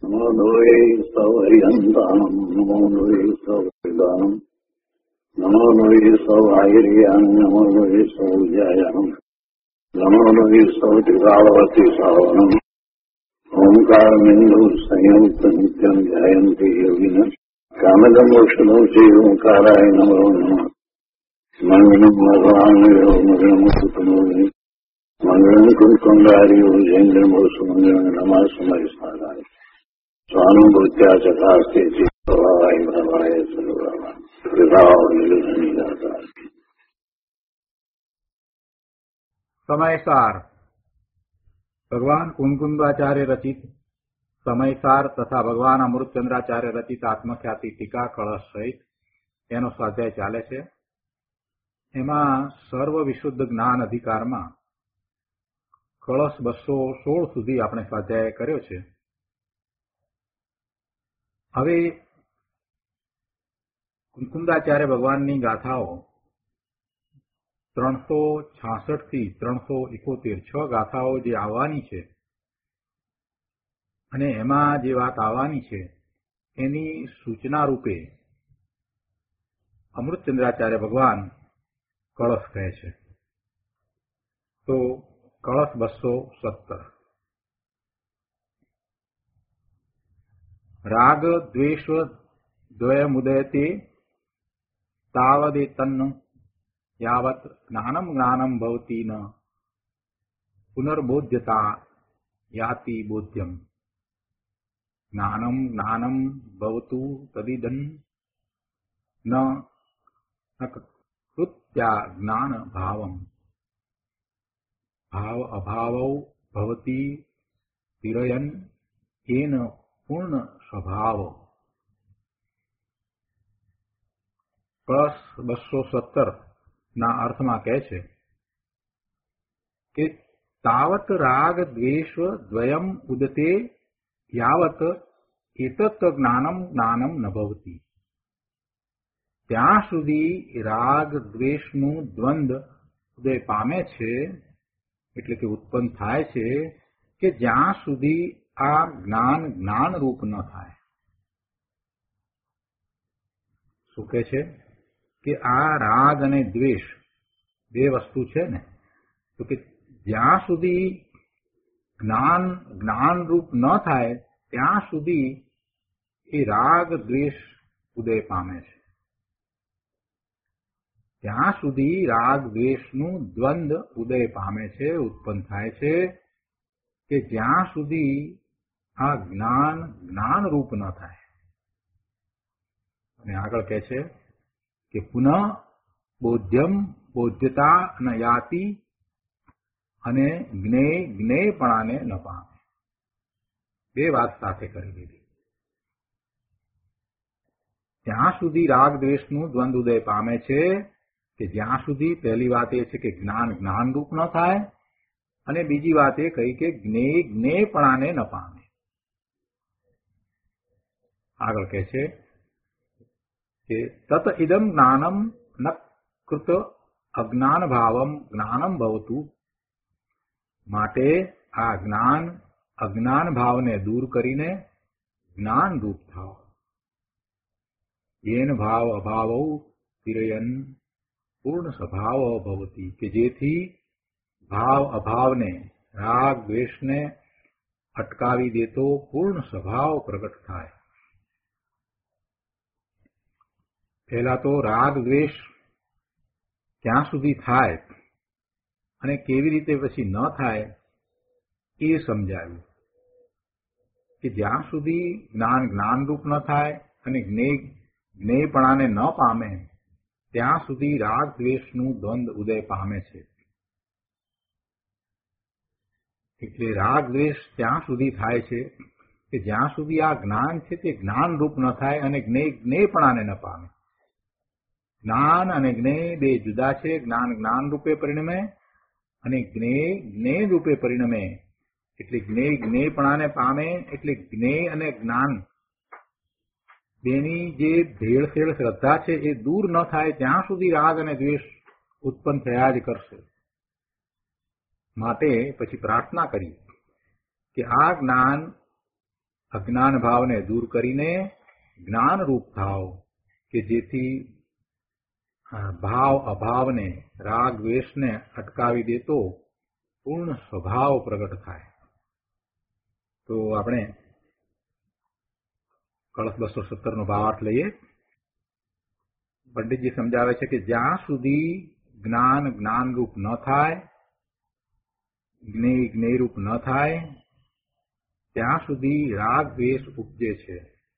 નમો લોહે સૌહરિહંતાનમ નમો લોહે સૌહરિદાનમ નમો લોહે સૌહાયરિયાન નમો લોહે સૌજાયાનમ નમો લોહે સૌત્રિકાવતી સાવનમ ઓમકારમિંદુ સંયુક્ત નિત્યમ ધ્યાયંતિ યોગિન કામદમોક્ષનો છે ઓંકારાય નમો નમઃ મંગલમ ભગવાન મંગલમ સુતમોહિ મંગલમ કુંકુંડાર્યો જૈન્દ્રમો સુમંગલમ નમઃ સમયસ્મારાય સ્વાનુભૂત્યા ચકાસ્તે ચિત્તવાય ભવાય સર્વવા વિભાવ નિર્ધનિદાતા. સમયસાર ભગવાન કુંકુંદાચાર્ય રચિત સમયસાર તથા ભગવાન અમૃતચંદ્રાચાર્ય રચિત આત્મખ્યાતિ ટીકા કળશ સહિત એનો સ્વાધ્યાય ચાલે છે. એમાં સર્વ વિશુદ્ધ જ્ઞાન અધિકારમાં કળશ 216 સુધી આપણે સ્વાધ્યાય કર્યો છે. હવે કુંકુંદાચાર્ય ભગવાનની ગાથાઓ 366 થી 371 6 ગાથાઓ જે આવવાની છે અને એમાં જે વાત આવવાની છે એની સૂચના રૂપે અમૃતચંદ્રાચાર્ય ભગવાન કળશ કહે છે. તો કળશ 217 રાગ દ્વેષ દ્વયમુદયતે તાવદેતન્ન યાવત જ્ઞાનમ જ્ઞાનમ ભવતી ન પુનર્બોધ્યતા યાતિ બોધ્યમ જ્ઞાનમ જ્ઞાનમ ભવતુ તદિદન ન કૃત્યા જ્ઞાન ભાવમ ભાવ અભાવૌ ભવતી તિરયન એન પૂર્ણ સ્વભાવ. કળશ 217 ના અર્થમાં કહે છે કે તાવત રાગ દ્વેષ દ્વયમ ઉદતે યાવત એતત જ્ઞાનમ જ્ઞાનમ ન ભવતી. ત્યાં સુધી રાગ દ્વેષનું દ્વંદ ઉદય પામે છે એટલે કે ઉત્પન્ન થાય છે કે જ્યાં સુધી આ જ્ઞાન જ્ઞાનરૂપ ન થાય. શું કહે છે કે આ રાગ અને દ્વેષ બે વસ્તુ છે ને, તો કે જ્યાં સુધી જ્ઞાન જ્ઞાનરૂપ ન થાય ત્યાં સુધી એ રાગ દ્વેષ ઉદય પામે છે. ત્યાં સુધી રાગ દ્વેષનું દ્વંદ ઉદય પામે છે, ઉત્પન્ન થાય છે કે જ્યાં સુધી આ જ્ઞાન જ્ઞાનરૂપ ન થાય. અને આગળ કહે છે કે પુનઃ બોધ્યમ બોધ્યતા ન યાતિ અને જ્ઞેય જ્ઞેયપણાને ન પામે. બે વાત સાથે કરી દીધી. ત્યાં સુધી રાગ દ્વેષનું દ્વંદ ઉદય પામે છે કે જ્યાં સુધી પહેલી વાત એ છે કે જ્ઞાન જ્ઞાનરૂપ ન થાય અને બીજી વાત એ કહી કે જ્ઞેય જ્ઞેયપણાને ન પામે. આગળ કહે છે કે તત ઇદમ જ્ઞાનમ ન કૃત અજ્ઞાન ભાવમ જ્ઞાનમ ભવતુ. માટે આ જ્ઞાન અજ્ઞાન ભાવને દૂર કરીને જ્ઞાન રૂપ થાવ. યેન ભાવ અભાવૌ તિરયન પૂર્ણ સ્વભાવ ભવતી. કે જેથી ભાવ અભાવને રાગ દ્વેષને અટકાવી દેતો પૂર્ણ સ્વભાવ પ્રગટ થાય. પહેલા તો રાગ દ્વેષ ક્યાં સુધી થાય અને કેવી રીતે પછી ન થાય એ સમજાવ્યું. કે જ્યાં સુધી જ્ઞાન જ્ઞાનરૂપ ન થાય અને જ્ઞેયપણાને ન પામે ત્યાં સુધી રાગ દ્વેષનું દ્વંદ ઉદય પામે છે. એટલે રાગ દ્વેષ ત્યાં સુધી થાય છે કે જ્યાં સુધી આ જ્ઞાન છે તે જ્ઞાનરૂપ ન થાય અને જ્ઞેયપણાને ન પામે. જ્ઞાન અને જ્ઞેય બે જુદા છે. જ્ઞાન જ્ઞાન રૂપે પરિણમે અને જ્ઞેય જ્ઞેય રૂપે પરિણમે. એટલે જ્ઞેય જ્ઞેયપણાને પામે એટલે જ્ઞેય અને જ્ઞાન બેની જે ભેળસેળ શ્રદ્ધા છે એ દૂર ન થાય ત્યાં સુધી રાગ અને દ્વેષ ઉત્પન્ન થયા જ કરશે. માટે પછી પ્રાર્થના કરી કે આ જ્ઞાન અજ્ઞાન ભાવને દૂર કરીને જ્ઞાનરૂપ થાવ કે જેથી ભાવ અભાવને રાગ દ્વેષને અટકાવી દેતો પૂર્ણ સ્વભાવ પ્રગટ થાય. તો આપણે કળશ 217 નો ભાવાર્થ લઈએ. પંડિતજી સમજાવે છે કે જ્યાં સુધી જ્ઞાન જ્ઞાનરૂપ ન થાય, જ્ઞેય જ્ઞેયરૂપ ન થાય, ત્યાં સુધી રાગ દ્વેષ ઉપજે છે.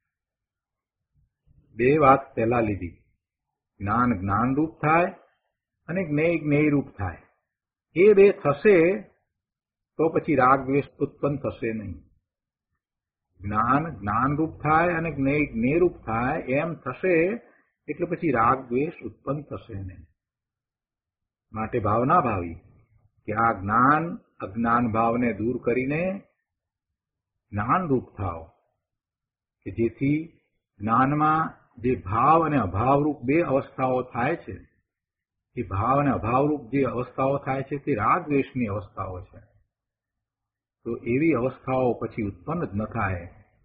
બે વાત પહેલા લીધી, જ્ઞાન જ્ઞાનરૂપ થાય અને જ્ઞેય જ્ઞેયરૂપ થાય. એ બે થશે તો પછી રાગ દ્વેષ ઉત્પન્ન થશે નહીં. જ્ઞાન જ્ઞાનરૂપ થાય અને જ્ઞેય જ્ઞેયરૂપ થાય એમ થશે એટલે પછી રાગ દ્વેષ ઉત્પન્ન થશે નહીં. માટે ભાવના ભાવી કે આ જ્ઞાન અજ્ઞાન ભાવને દૂર કરીને જ્ઞાનરૂપ થાવ કે જેથી જ્ઞાનમાં જે ભાવ અને અભાવરૂપ બે અવસ્થાઓ થાય છે, એ ભાવ અને અભાવરૂપ જે અવસ્થાઓ થાય છે તે રાગ દ્વેષની અવસ્થાઓ છે. તો એવી અવસ્થાઓ પછી ઉત્પન્ન જ ન થાય,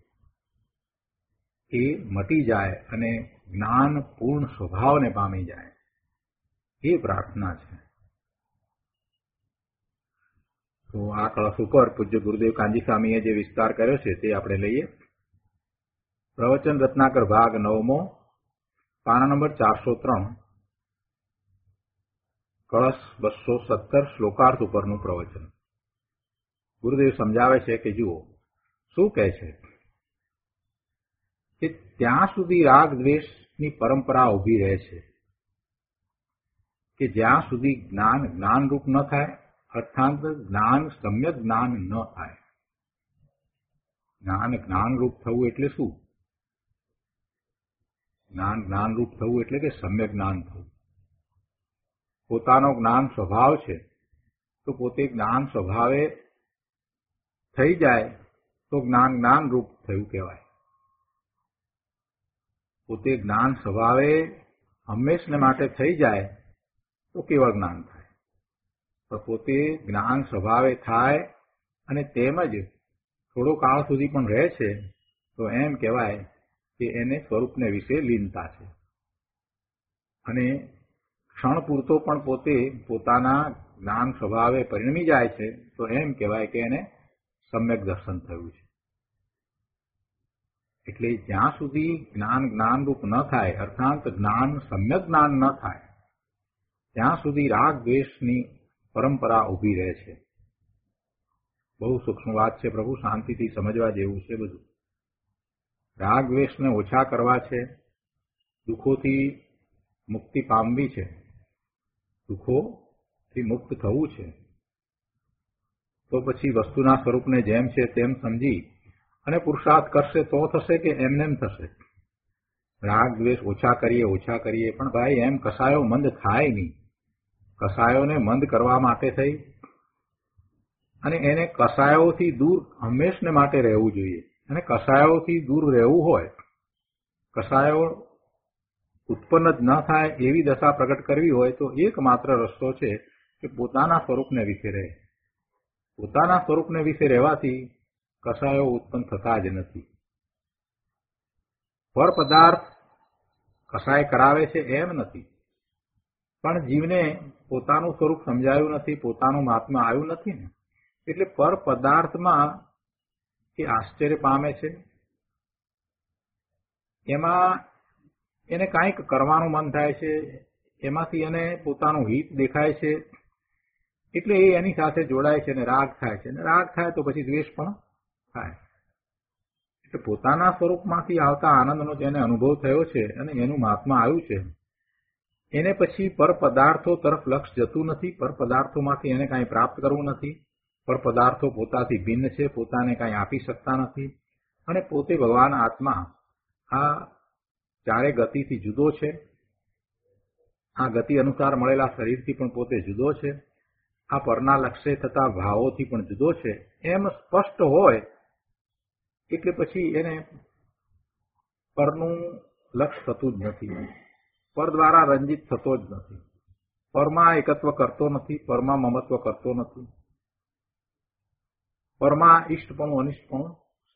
એ મટી જાય અને જ્ઞાન પૂર્ણ સ્વભાવને પામી જાય, એ પ્રાર્થના છે. તો આ કળશ ઉપર પૂજ્ય ગુરુદેવ કાંજી સ્વામીએ જે વિસ્તાર કર્યો છે તે આપણે લઈએ. પ્રવચન રત્નાકર ભાગ 9મો, પાના નંબર 403, કળશ 217 શ્લોકાર્થ ઉપરનું પ્રવચન. ગુરુદેવ સમજાવે છે કે જુઓ શું કહે છે કે ત્યાં સુધી રાગ દ્વેષની પરંપરા ઉભી રહે છે કે જ્યાં સુધી જ્ઞાન જ્ઞાનરૂપ ન થાય, અર્થાત જ્ઞાન સમ્યક જ્ઞાન ન થાય. જ્ઞાન જ્ઞાનરૂપ થવું એટલે શું? જ્ઞાન જ્ઞાનરૂપ થવું એટલે કે સમ્યક જ્ઞાન થવું. પોતાનો જ્ઞાન સ્વભાવ છે તો પોતે જ્ઞાન સ્વભાવે થઈ જાય તો જ્ઞાન જ્ઞાનરૂપ થયું કહેવાય. પોતે જ્ઞાન સ્વભાવે હંમેશને માટે થઈ જાય તો કેવળ જ્ઞાન થાય. પણ પોતે જ્ઞાન સ્વભાવે થાય અને તેમજ થોડો કાળ સુધી પણ રહે છે તો એમ કહેવાય કે એને સ્વરૂપને વિશે લીનતા છે. અને ક્ષણ પૂરતો પણ પોતે પોતાના જ્ઞાન સ્વભાવે પરિણમી જાય છે તો એમ કહેવાય કે એને સમ્યક દર્શન થયું છે. એટલે જ્યાં સુધી જ્ઞાન જ્ઞાનરૂપ ન થાય, અર્થાત જ્ઞાન સમ્યક જ્ઞાન ન થાય, ત્યાં સુધી રાગ દ્વેષની પરંપરા ઊભી રહે છે. બહુ સૂક્ષ્મ વાત છે પ્રભુ, શાંતિથી સમજવા જેવું છે બધું. રાગ દ્વેષને ઓછા કરવા છે, દુઃખોથી મુક્તિ પામવી છે, દુઃખોથી મુક્ત થવું છે, તો પછી વસ્તુના સ્વરૂપને જેમ છે તેમ સમજી અને પુરુષાર્થ કરશે તો થશે કે એમનેમ થશે. રાગ દ્વેષ ઓછા કરીએ પણ ભાઈ એમ કસાયો મંદ થાય નહીં. કસાયોને મંદ કરવા માટે થઈ અને એને કસાયોથી દૂર હંમેશને માટે રહેવું જોઈએ. અને કસાયોથી દૂર રહેવું હોય, કસાયો ઉત્પન્ન જ ન થાય એવી દશા પ્રગટ કરવી હોય તો એકમાત્ર રસ્તો છે કે પોતાના સ્વરૂપને વિશે રહે. પોતાના સ્વરૂપને વિશે રહેવાથી કસાયો ઉત્પન્ન થતા જ નથી. પર પદાર્થ કસાય કરાવે છે એમ નથી, પણ જીવને પોતાનું સ્વરૂપ સમજાયું નથી, પોતાનું મહાત્મા આવ્યું નથી ને, એટલે પર પદાર્થમાં એ આશ્ચર્ય પામે છે. એમાં એને કાંઈક કરવાનું મન થાય છે, એમાંથી એને પોતાનું હિત દેખાય છે, એટલે એ એની સાથે જોડાય છે અને રાગ થાય છે. અને રાગ થાય તો પછી દ્વેષ પણ થાય. એટલે પોતાના સ્વરૂપમાંથી આવતા આનંદનો જેને અનુભવ થયો છે અને એનું મહાત્મા આવ્યું છે, એને પછી પર પદાર્થો તરફ લક્ષ જતું નથી. પર પદાર્થોમાંથી એને કાંઈ પ્રાપ્ત કરવું નથી. પર પદાર્થો પોતાથી ભિન્ન છે, પોતાને કાંઈ આપી શકતા નથી. અને પોતે ભગવાન આત્મા આ ચારે ગતિથી જુદો છે. આ ગતિ અનુસાર મળેલા શરીરથી પણ પોતે જુદો છે. આ પરના લક્ષ્ય થતા ભાવોથી પણ જુદો છે. એમ સ્પષ્ટ હોય એટલે પછી એને પરનું લક્ષ્ય થતું જ નથી. પર દ્વારા રંજિત થતો જ નથી. પરમાં એકત્વ કરતો નથી, પરમાં મમત્વ કરતો નથી, પરમાં ઇષ્ટપણું અનિષ્ટપણું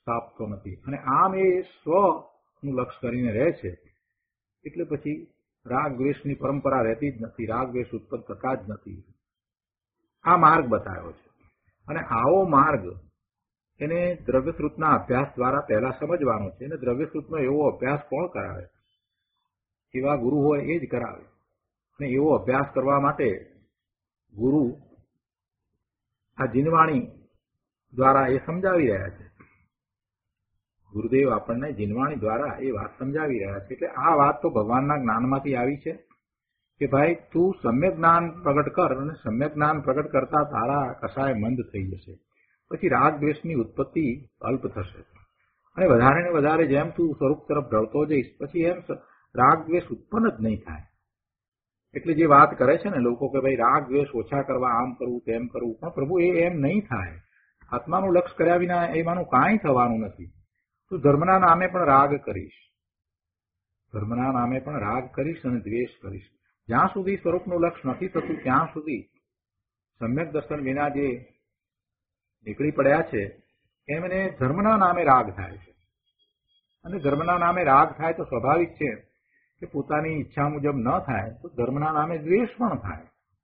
સ્થાપતો નથી અને આમ એ સ્વનું લક્ષ્ય કરીને રહે છે. એટલે પછી રાગ દ્વેષની પરંપરા રહેતી જ નથી, રાગ દ્વેષ ઉત્પન્ન થતા જ નથી. આ માર્ગ બતાવ્યો છે અને આવો માર્ગ એને દ્રવ્યશ્રુતના અભ્યાસ દ્વારા પહેલા સમજવાનો છે. અને દ્રવ્યશ્રુતનો એવો અભ્યાસ કોણ કરાવે? એવા ગુરુ હોય એ જ કરાવે. અને એવો અભ્યાસ કરવા માટે ગુરુ આ જીનવાણી દ્વારા એ સમજાવી રહ્યા છે. ગુરુદેવ આપણને જીનવાણી દ્વારા એ વાત સમજાવી રહ્યા છે. એટલે આ વાત તો ભગવાનના જ્ઞાનમાંથી આવી છે કે ભાઈ તું સમ્યક જ્ઞાન પ્રગટ કર અને સમ્યક જ્ઞાન પ્રગટ કરતા તારા કસાય મંદ થઈ જશે. પછી રાગ દ્વેષની ઉત્પત્તિ અલ્પ થશે અને વધારે ને વધારે જેમ તું સ્વરૂપ તરફ ઢળતો જઈશ પછી એમ રાગ દ્વેષ ઉત્પન્ન જ નહીં થાય. એટલે જે વાત કરે છે ને લોકો કે ભાઈ રાગ દ્વેષ ઓછા કરવા, આમ કરવું તેમ કરવું, પણ પ્રભુ એ એમ નહીં થાય. આત્માનું લક્ષ્ય કર્યા વિના એમાંનું કાંઈ થવાનું નથી. તું ધર્મના નામે પણ રાગ કરીશ, ધર્મના નામે પણ રાગ કરીશ અને દ્વેષ કરીશ. જ્યાં સુધી સ્વરૂપનું લક્ષ્ય નથી થતું ત્યાં સુધી સમ્યક દર્શન વિના જે નીકળી પડ્યા છે એમને ધર્મના નામે રાગ થાય છે. અને ધર્મના નામે રાગ થાય તો સ્વાભાવિક છે કે પોતાની ઈચ્છા મુજબ ન થાય તો ધર્મના નામે દ્વેષ પણ થાય.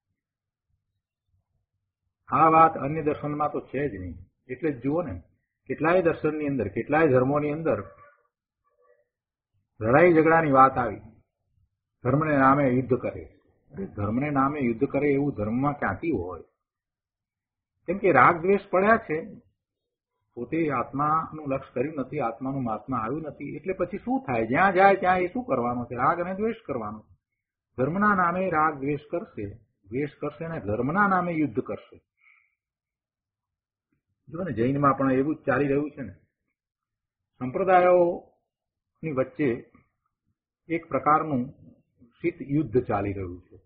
આ વાત અન્ય દર્શનમાં તો છે જ નહીં. એટલે જ જુઓ ને, કેટલાય દર્શનની અંદર, કેટલાય ધર્મોની અંદર લડાઈ ઝઘડાની વાત આવી. ધર્મને નામે યુદ્ધ કરે. ધર્મને નામે યુદ્ધ કરે એવું ધર્મમાં ક્યાંથી હોય? કેમ કે રાગ દ્વેષ પડ્યા છે, પોતે આત્માનું લક્ષ્ય કર્યું નથી, આત્માનું મહાત્મા આવ્યું નથી. એટલે પછી શું થાય? જ્યાં જાય ત્યાં એ શું કરવાનો છે? રાગ અને દ્વેષ કરવાનો. ધર્મના નામે રાગ દ્વેષ કરશે, દ્વેષ કરશે અને ધર્મના નામે યુદ્ધ કરશે. જો ને જૈનમાં પણ એવું જ ચાલી રહ્યું છે ને. સંપ્રદાયોની વચ્ચે એક પ્રકારનું શીત યુદ્ધ ચાલી રહ્યું છે.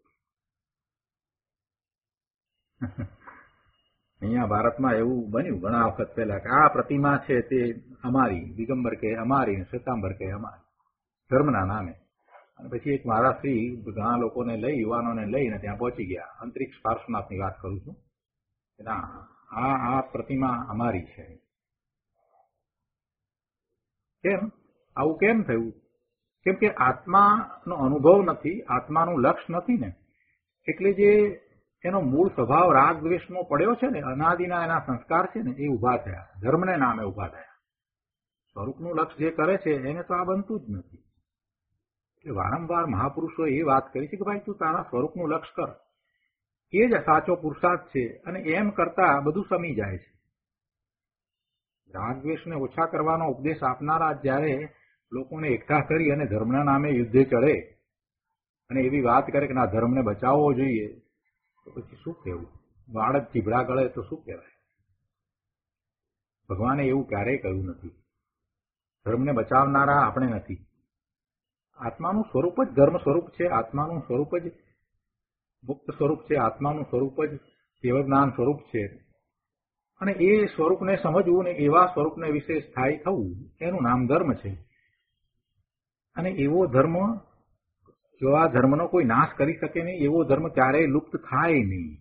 અહીંયા ભારતમાં એવું બન્યું ઘણા વખત પહેલા કે આ પ્રતિમા છે તે અમારી, દિગંબર કે અમારી, શ્વેતાંબર કે અમારી, ધર્મના નામે. અને પછી એક મહારાષ્ટ્રી ઘણા લોકોને લઈ, યુવાનોને લઈને ત્યાં પહોંચી ગયા. અંતરિક્ષ પાર્શ્વનાથની વાત કરું છું. ના, આ પ્રતિમા અમારી છે. કેમ આવું કેમ થયું? કેમ કે આત્માનો અનુભવ નથી, આત્માનું લક્ષ્ય નથી ને. એટલે જે એનો મૂળ સ્વભાવ રાગ દ્વેષનો પડ્યો છે ને, અનાદિના એના સંસ્કાર છે ને, એ ઉભા થયા, ધર્મને નામે ઉભા થયા. સ્વરૂપનું લક્ષ્ય જે કરે છે એને તો આ બનતું જ નથી. એટલે વારંવાર મહાપુરુષોએ એ વાત કરી છે કે ભાઈ તું તારા સ્વરૂપનું લક્ષ્ય કર, એ જ સાચો પુરુષાર્થ છે. અને એમ કરતા બધું સમી જાય છે. રાગ દ્વેષને ઓછા કરવાનો ઉપદેશ આપનારા જ્યારે લોકોને એકઠા કરી અને ધર્મના નામે યુદ્ધે ચડે અને એવી વાત કરે કે ના ધર્મને બચાવવો જોઈએ, તો પછી શું કહેવું? બાળક ચીભડા ગળે તો શું કહેવાય? ભગવાને એવું ક્યારેય કહ્યું નથી. ધર્મને બચાવનારા આપણે નથી. આત્માનું સ્વરૂપ જ ધર્મ સ્વરૂપ છે, આત્માનું સ્વરૂપ જ મુક્ત સ્વરૂપ છે, આત્માનું સ્વરૂપ જ કેવળ સ્વરૂપ છે. અને એ સ્વરૂપને સમજવું ને એવા સ્વરૂપને વિશે સ્થાયી થવું એનું નામ ધર્મ છે. અને એવો ધર્મ, જો આ ધર્મનો કોઈ નાશ કરી શકે નહીં, એવો ધર્મ ક્યારેય લુપ્ત થાય નહીં.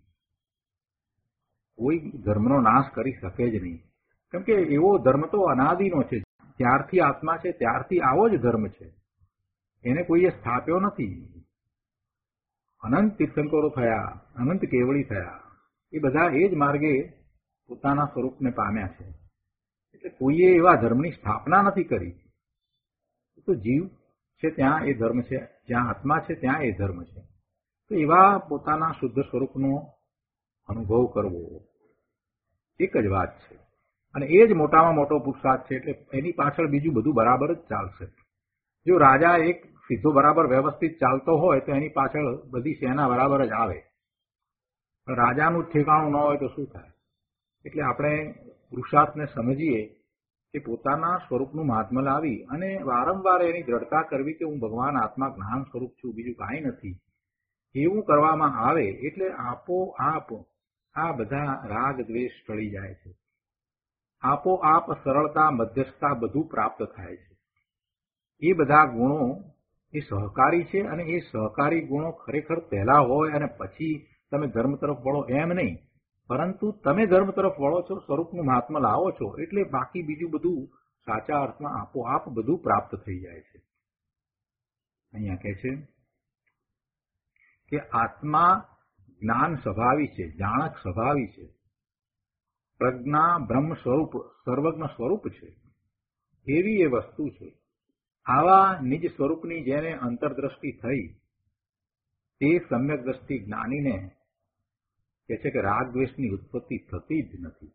કોઈ ધર્મનો નાશ કરી શકે જ નહીં. કેમ કે એવો ધર્મ તો અનાદિનો છે. ત્યારથી આત્મા છે ત્યારથી આવો જ ધર્મ છે. એને કોઈએ સ્થાપ્યો નથી. અનંત તીર્થંકરો થયા, અનંત કેવળી થયા, એ બધા એ જ માર્ગે પોતાના સ્વરૂપને પામ્યા છે. એટલે કોઈએ એવા ધર્મની સ્થાપના નથી કરી. તો જીવ છે ત્યાં એ ધર્મ છે, જ્યાં આત્મા છે ત્યાં એ ધર્મ છે. તો એવા પોતાના શુદ્ધ સ્વરૂપનો અનુભવ કરવો એક જ વાત છે. અને એ જ મોટામાં મોટો પુરુષાર્થ છે. એટલે એની પાછળ બીજું બધું બરાબર જ ચાલશે. જો રાજા એક સીધો બરાબર વ્યવસ્થિત ચાલતો હોય તો એની પાછળ બધી સેના બરાબર જ આવે. પણ રાજાનું ઠેકાણું ન હોય તો શું થાય? એટલે આપણે પુરુષાર્થને સમજીએ કે પોતાના સ્વરૂપનું મહાત્મ્ય લાવી અને વારંવાર એની દ્રઢતા કરવી કે હું ભગવાન આત્મા જ્ઞાન સ્વરૂપ છું, બીજું કાંઈ નથી. એવું કરવામાં આવે એટલે આપોઆપ આ બધા રાગ દ્વેષ ટળી જાય છે. આપોઆપ સરળતા, મધ્યસ્થતા બધું પ્રાપ્ત થાય છે. એ બધા ગુણો એ સહકારી છે. અને એ સહકારી ગુણો ખરેખર પહેલા હોય અને પછી તમે ધર્મ તરફ વળો એમ નહીં, પરંતુ તમે ધર્મ તરફ વળો છો, સ્વરૂપનું મહાત્મ્ય લાવો છો, એટલે બાકી બીજું બધું સાચા અર્થમાં આપોઆપ બધું પ્રાપ્ત થઈ જાય છે. અહીંયા કહે છે કે આત્મા જ્ઞાન સ્વભાવી છે, જાણક સ્વભાવી છે, પ્રજ્ઞા બ્રહ્મ સ્વરૂપ સર્વજ્ઞ સ્વરૂપ છે, એવી એ વસ્તુ છે. આવા નિજ સ્વરૂપની જેને અંતરદ્રષ્ટિ થઈ તે સમ્યક દ્રષ્ટિ જ્ઞાનીને કહે છે કે રાગ દ્વેષની ઉત્પત્તિ થતી જ નથી.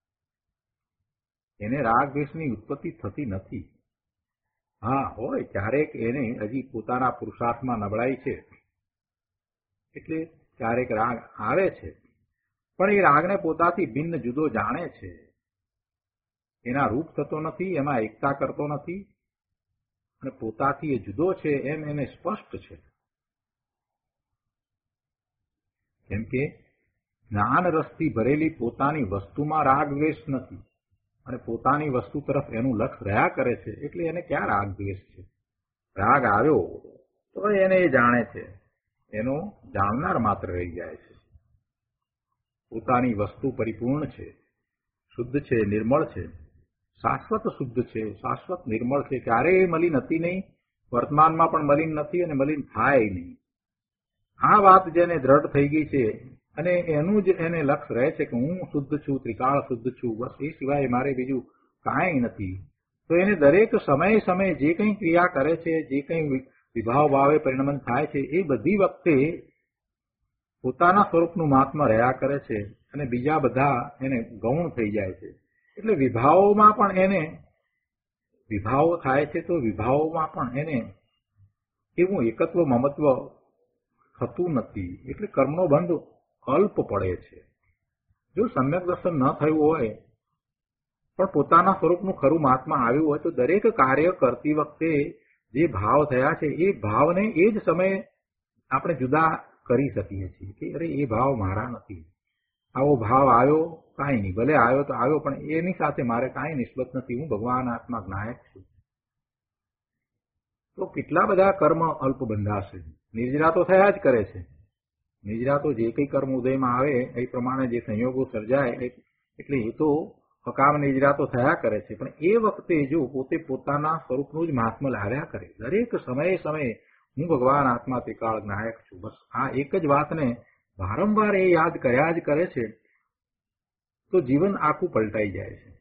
એને રાગ દ્વેષની ઉત્પત્તિ થતી નથી. હા, હોય ક્યારેક એને હજી પોતાના પુરુષાર્થમાં નબળાઈ છે એટલે ક્યારેક રાગ આવે છે, પણ એ રાગને પોતાથી ભિન્ન જુદો જાણે છે. એના રૂપ થતો નથી, એમાં એકતા કરતો નથી અને પોતાથી એ જુદો છે એમ એને સ્પષ્ટ છે. કેમ કે જ્ઞાન રસથી ભરેલી પોતાની વસ્તુમાં રાગ દ્વેષ નથી અને પોતાની વસ્તુ તરફ એનું લક્ષ્ય રહ્યા કરે છે, એટલે એને ક્યાં રાગ દ્વેષ છે? રાગ આવ્યો તો એને એ જાણે છે, એનો જાણનાર માત્ર રહી જાય છે. પોતાની વસ્તુ પરિપૂર્ણ છે, શુદ્ધ છે, નિર્મળ છે, શાશ્વત શુદ્ધ છે, શાશ્વત નિર્મળ છે, ક્યારેય મલિન હતી નહીં, વર્તમાનમાં પણ મલિન નથી અને મલિન થાય નહીં. આ વાત જેને દ્રઢ થઈ ગઈ છે અને એનું જ એને લક્ષ્ય રહે છે કે હું શુદ્ધ છું, ત્રિકાળ શુદ્ધ છું, બસ એ સિવાય મારે બીજું કાંઈ નથી, તો એને દરેક સમયે સમયે જે કંઈ ક્રિયા કરે છે, જે કંઈ વિભાવ ભાવે પરિણમન થાય છે, એ બધી વખતે પોતાના સ્વરૂપનું મહાત્મા રહ્યા કરે છે અને બીજા બધા એને ગૌણ થઈ જાય છે. એટલે વિભાવોમાં પણ એને વિભાવો થાય છે તો વિભાવોમાં પણ એને એવું એકત્વ મમત્વ થતું નથી. એટલે કર્મનો બંધ અલ્પ પડે છે. જો સમ્યક દર્શન ન થયું હોય પણ પોતાના સ્વરૂપનું ખરું મહાત્મા આવ્યું હોય તો દરેક કાર્ય કરતી વખતે જે ભાવ થયા છે એ ભાવને એ જ સમયે આપણે જુદા કરી શકીએ છીએ કે અરે એ ભાવ મારા નથી, આવો ભાવ આવ્યો કાંઈ નહીં, ભલે આવ્યો તો આવ્યો પણ એની સાથે મારે કાંઈ નિસ્બત નથી, હું ભગવાન આત્મા જ્ઞાયક છું. તો કેટલા બધા કર્મ અલ્પ બંધાશે, નિર્જરા તો થયા જ કરે છે. નિજરા તો જે કંઈ કર્મ ઉદયમાં આવે એ પ્રમાણે જે સંયોગો સર્જાય એટલે એ તો હકામ નિજરા તો થયા કરે છે. પણ એ વખતે જો પોતે પોતાના સ્વરૂપનું જ મહાત્મા લાવ્યા કરે, દરેક સમયે સમયે હું ભગવાન આત્મા ત્રિકાળ નાયક છું, બસ આ એક જ વાતને વારંવાર એ યાદ કર્યા જ કરે છે તો જીવન આખું પલટાઈ જાય છે.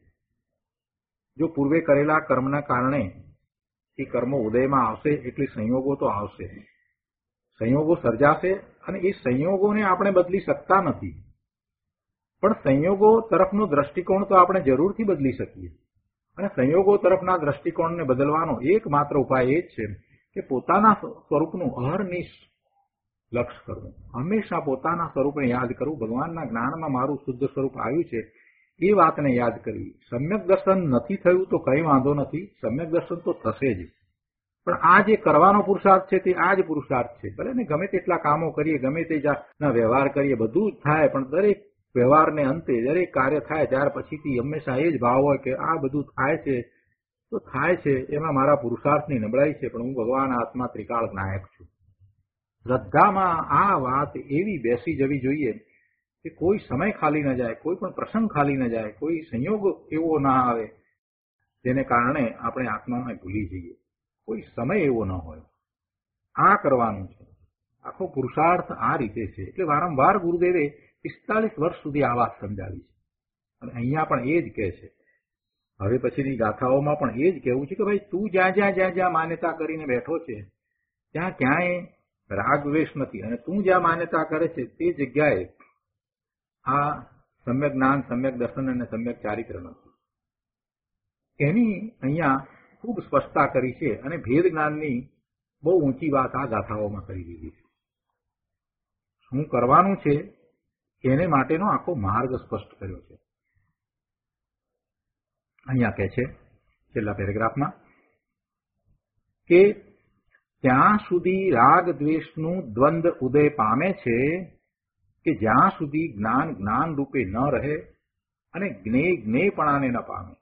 જો પૂર્વે કરેલા કર્મના કારણે એ કર્મો ઉદયમાં આવશે એટલે સંયોગો તો આવશે, સંયોગો સર્જાશે અને એ સંયોગોને આપણે બદલી શકતા નથી, પણ સંયોગો તરફનો દ્રષ્ટિકોણ તો આપણે જરૂરથી બદલી શકીએ. અને સંયોગો તરફના દ્રષ્ટિકોણને બદલવાનો એકમાત્ર ઉપાય એ જ છે કે પોતાના સ્વરૂપનું અહર્નિશ લક્ષ્ય કરવું, હંમેશા પોતાના સ્વરૂપને યાદ કરવું. ભગવાનના જ્ઞાનમાં મારું શુદ્ધ સ્વરૂપ આવ્યું છે એ વાતને યાદ કરવી. સમ્યક દર્શન નથી થયું તો કંઈ વાંધો નથી, સમ્યક દર્શન તો થશે જ. પણ આ જે કરવાનો પુરુષાર્થ છે તે આ જ પુરુષાર્થ છે. ભલે ને ગમે તેટલા કામો કરીએ, ગમે તે જાતના વ્યવહાર કરીએ, બધું જ થાય, પણ દરેક વ્યવહારને અંતે દરેક કાર્ય થાય ત્યાર પછીથી હંમેશા એ જ ભાવ હોય કે આ બધું થાય છે તો થાય છે, એમાં મારા પુરુષાર્થની નબળાઈ છે, પણ હું ભગવાન આત્મા ત્રિકાળ નાયક છું. શ્રદ્ધામાં આ વાત એવી બેસી જવી જોઈએ કે કોઈ સમય ખાલી ન જાય, કોઈ પણ પ્રસંગ ખાલી ન જાય, કોઈ સંયોગ એવો ના આવે જેને કારણે આપણે આત્માને ભૂલી જઈએ. કોઈ સમય એવો ન હોય. આ કરવાનું છે. આખો પુરુષાર્થ આ રીતે છે. એટલે વારંવાર ગુરુદેવે 45 વર્ષ સુધી આ વાત સમજાવી છે અને અહીંયા પણ એ જ કહે છે. હવે પછીની ગાથાઓમાં પણ એ જ કહેવું છે કે ભાઈ તું જ્યાં જ્યાં માન્યતા કરીને બેઠો છે ત્યાં ક્યાંય રાગ દ્વેષ નથી અને તું જ્યાં માન્યતા કરે છે તે જગ્યાએ આ સમ્યક જ્ઞાન, સમ્યક દર્શન અને સમ્યક ચારિત્ર નથી. એની અહીંયા ખૂબ સ્પષ્ટતા કરી છે અને ભેદ જ્ઞાનની બહુ ઊંચી વાત આ ગાથાઓમાં કરી દીધી છે. શું કરવાનું છે એને માટેનો આખો માર્ગ સ્પષ્ટ કર્યો છે. અહીંયા કહે છે છેલ્લા પેરેગ્રાફમાં કે ત્યાં સુધી રાગ દ્વેષનું દ્વંદ ઉદય પામે છે કે જ્યાં સુધી જ્ઞાન જ્ઞાન રૂપે ન રહે અને જ્ઞેય જ્ઞેયપણાને ન પામે.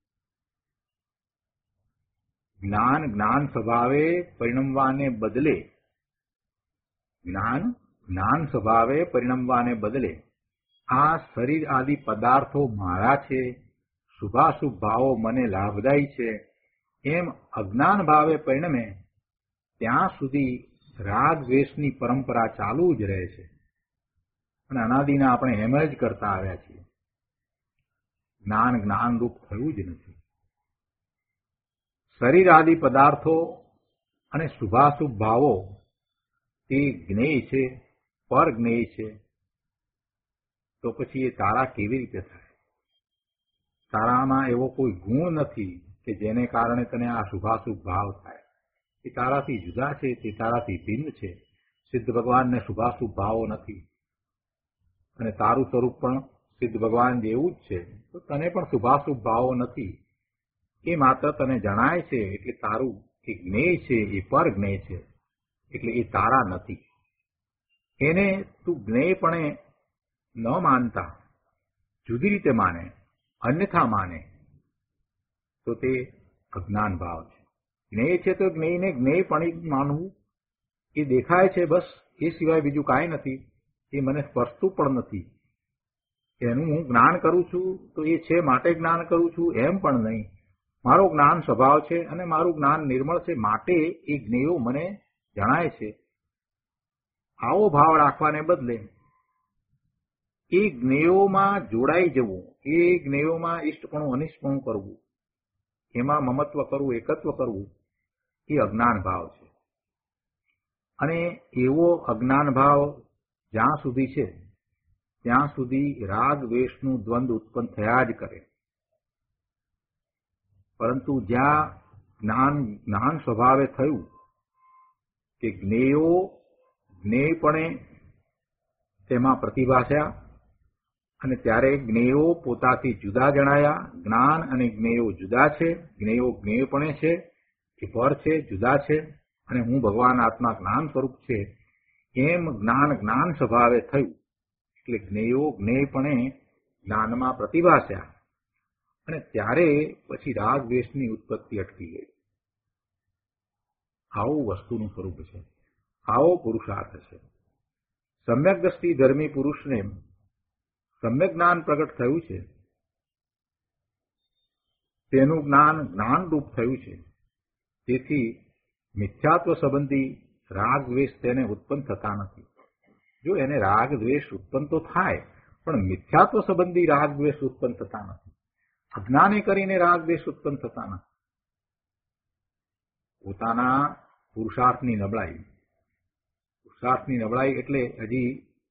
જ્ઞાન જ્ઞાન સ્વભાવે પરિણમવાને બદલે, જ્ઞાન જ્ઞાન સ્વભાવે પરિણમવાને બદલે આ શરીર આદિ પદાર્થો મારા છે, શુભાશુભ ભાવો મને લાભદાયી છે એમ અજ્ઞાન ભાવે પરિણમે ત્યાં સુધી રાગ દ્વેષની પરંપરા ચાલુ જ રહે છે અને અનાદિના આપણે એમ જ કરતા આવ્યા છીએ. જ્ઞાન જ્ઞાનરૂપ થયું જ નથી. શરીર આદિ પદાર્થો અને શુભાશુભ ભાવો તે જ્ઞેય છે, પર જ્ઞેય છે, તો પછી એ તારા કેવી રીતે થાય? તારામાં એવો કોઈ ગુણ નથી કે જેને કારણે તને આ શુભાશુભ ભાવ થાય. એ તારાથી જુદા છે, તે તારાથી ભિન્ન છે. સિદ્ધ ભગવાનને શુભાશુભ ભાવો નથી અને તારું સ્વરૂપ પણ સિદ્ધ ભગવાન જેવું જ છે, તો તને પણ શુભાશુભ ભાવો નથી. એ માત્ર તને જણાય છે એટલે તારું એ જ્ઞેય છે, એ પર જ્ઞેય છે, એટલે એ તારા નથી. એને તું જ્ઞેયપણે ન માનતા જુદી રીતે માને, અન્યથા માને, તો તે અજ્ઞાન ભાવ છે. જ્ઞેય છે તો જ્ઞેયને જ્ઞેયપણે માનવું, એ દેખાય છે બસ, એ સિવાય બીજું કાંઈ નથી. એ મને સ્પર્શતું પણ નથી. એનું હું જ્ઞાન કરું છું તો એ છે માટે જ્ઞાન કરું છું એમ પણ નહીં. મારો જ્ઞાન સ્વભાવ છે અને મારું જ્ઞાન નિર્મળ છે માટે એ જ્ઞેયો મને જણાય છે. આવો ભાવ રાખવાને બદલે એ જ્ઞેયોમાં જોડાઈ જવું, એ જ્ઞેયોમાં ઇષ્ટપણું અનિષ્ટપણું કરવું, એમાં મમત્વ કરવું, એકત્વ કરવું, એ અજ્ઞાન ભાવ છે. અને એવો અજ્ઞાન ભાવ જ્યાં સુધી છે ત્યાં સુધી રાગ દ્વેષનું દ્વંદ ઉત્પન્ન થયા જ કરે. પરંતુ જ્યાં જ્ઞાન સ્વભાવે થયું કે જ્ઞેયો જ્ઞેયપણે તેમાં પ્રતિભાસ્યા અને ત્યારે જ્ઞેયો પોતાથી જુદા જણાયા. જ્ઞાન અને જ્ઞેયો જુદા છે. જ્ઞેયો જ્ઞેયપણે છે, એ પર છે, જુદા છે, અને હું ભગવાન આત્મા જ્ઞાન સ્વરૂપ છે એમ જ્ઞાન જ્ઞાન સ્વભાવે થયું. એટલે જ્ઞેયો જ્ઞેયપણે જ્ઞાનમાં પ્રતિભાસ્યા અને ત્યારે પછી રાગ દ્વેષની ઉત્પત્તિ અટકી ગઈ. આવું વસ્તુનું સ્વરૂપ છે, આવો પુરુષાર્થ છે. સમ્યક દ્રષ્ટિ ધર્મી પુરુષને સમ્યક જ્ઞાન પ્રગટ થયું છે, તેનું જ્ઞાન જ્ઞાનરૂપ થયું છે. તેથી મિથ્યાત્વ સંબંધી રાગ દ્વેષ તેને ઉત્પન્ન થતા નથી. જો એને રાગ દ્વેષ ઉત્પન્ન તો થાય, પણ મિથ્યાત્વ સંબંધી રાગ દ્વેષ ઉત્પન્ન થતા નથી. અજ્ઞાને કરીને રાગ દ્વેષ ઉત્પન્ન થતા નથી. પોતાના પુરુષાર્થની નબળાઈ એટલે હજી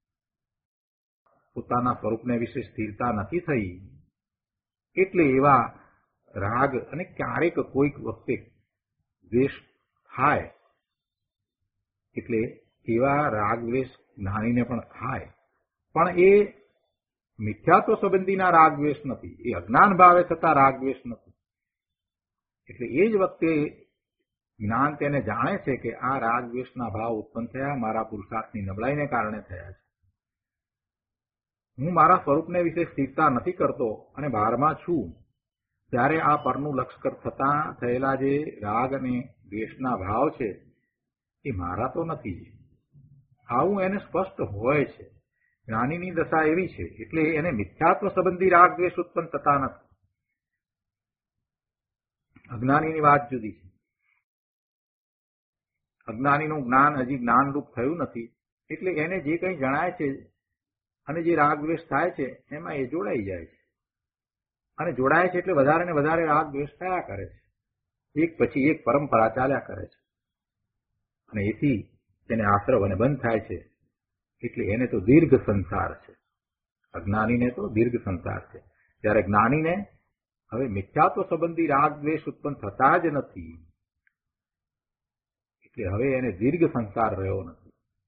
પોતાના સ્વરૂપને વિશે સ્થિરતા નથી થઈ, એટલે એવા રાગ અને ક્યારેક કોઈક વખતે દ્વેષ થાય, એટલે એવા રાગ દ્વેષ જ્ઞાનીને પણ થાય, પણ એ મિથ્યાત્વ સંબંધીના રાગ દ્વેષ નથી, એ અજ્ઞાન ભાવે થતા રાગ દ્વેષ નથી. એટલે એ જ વખતે જ્ઞાન તેને જાણે છે કે આ રાગ દ્વેષના ભાવ ઉત્પન્ન થયા મારા પુરુષાર્થની નબળાઈને કારણે થયા છે. હું મારા સ્વરૂપને વિશે સ્થિરતા નથી કરતો અને બહારમાં છું, ત્યારે આ પરનું લશ્કર થતા થયેલા જે રાગ અને દ્વેષના ભાવ છે એ મારા તો નથી. આવું એને સ્પષ્ટ હોય છે. જ્ઞાનીની દશા એવી છે, એટલે એને મિથ્યાત્વ સંબંધી રાગ દ્વેષ ઉત્પન્ન થતા નથી. અજ્ઞાનીની વાત જુદી છે. અજ્ઞાનીનું જ્ઞાન હજી જ્ઞાનરૂપ થયું નથી, એટલે એને જે કંઈ જણાય છે અને જે રાગ દ્વેષ થાય છે એમાં એ જોડાઈ જાય છે. અને જોડાય છે એટલે વધારે ને વધારે રાગ દ્વેષ થયા કરે છે. એક પછી એક પરંપરા ચાલ્યા કરે છે અને એથી તેને આશ્રવ અને બંધ થાય છે. એટલે એને તો દીર્ઘ સંસાર છે. અજ્ઞાનીને તો દીર્ઘ સંસાર છે. ત્યારે જ્ઞાનીને હવે મિથ્યાત્વ સંબંધી રાગ દ્વેષ ઉત્પન્ન થતા જ નથી, એટલે હવે એને દીર્ઘ સંસાર રહ્યો નથી.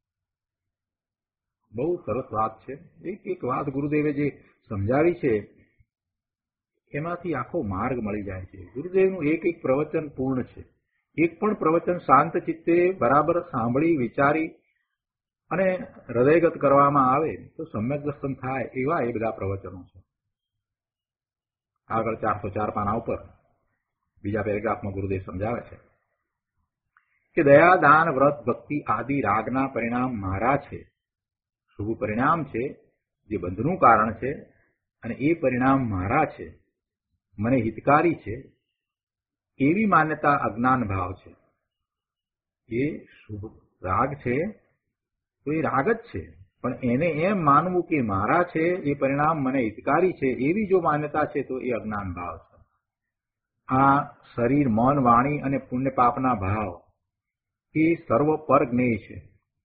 બહુ સરસ વાત છે. એક વાત ગુરુદેવે જે સમજાવી છે એમાંથી આખો માર્ગ મળી જાય છે. ગુરુદેવનું એક પ્રવચન પૂર્ણ છે. એક પણ પ્રવચન શાંત ચિત્તે બરાબર સાંભળી વિચારી અને હૃદયગત કરવામાં આવે તો સમ્યક દર્શન થાય એવા એ બધા પ્રવચનો છે. આગળ 404 પાના ઉપર બીજા પેરેગ્રાફમાં ગુરુદેવ સમજાવે છે કે દયા, દાન, વ્રત, ભક્તિ આદિ રાગના પરિણામ મારા છે. શુભ પરિણામ છે જે બંધનું કારણ છે અને એ પરિણામ મારા છે. મને હિતકારી છે એવી માન્યતા અજ્ઞાન ભાવ છે. એ શુભ રાગ છે તો એ રાગ જ છે, પણ એને એમ માનવું કે મારા છે એ પરિણામ મને હિતકારી છે એવી જો માન્યતા છે તો એ અજ્ઞાન ભાવ છે. આ શરીર, મન, વાણી અને પુણ્ય પાપના ભાવ એ સર્વ પર જ્ઞેય છે.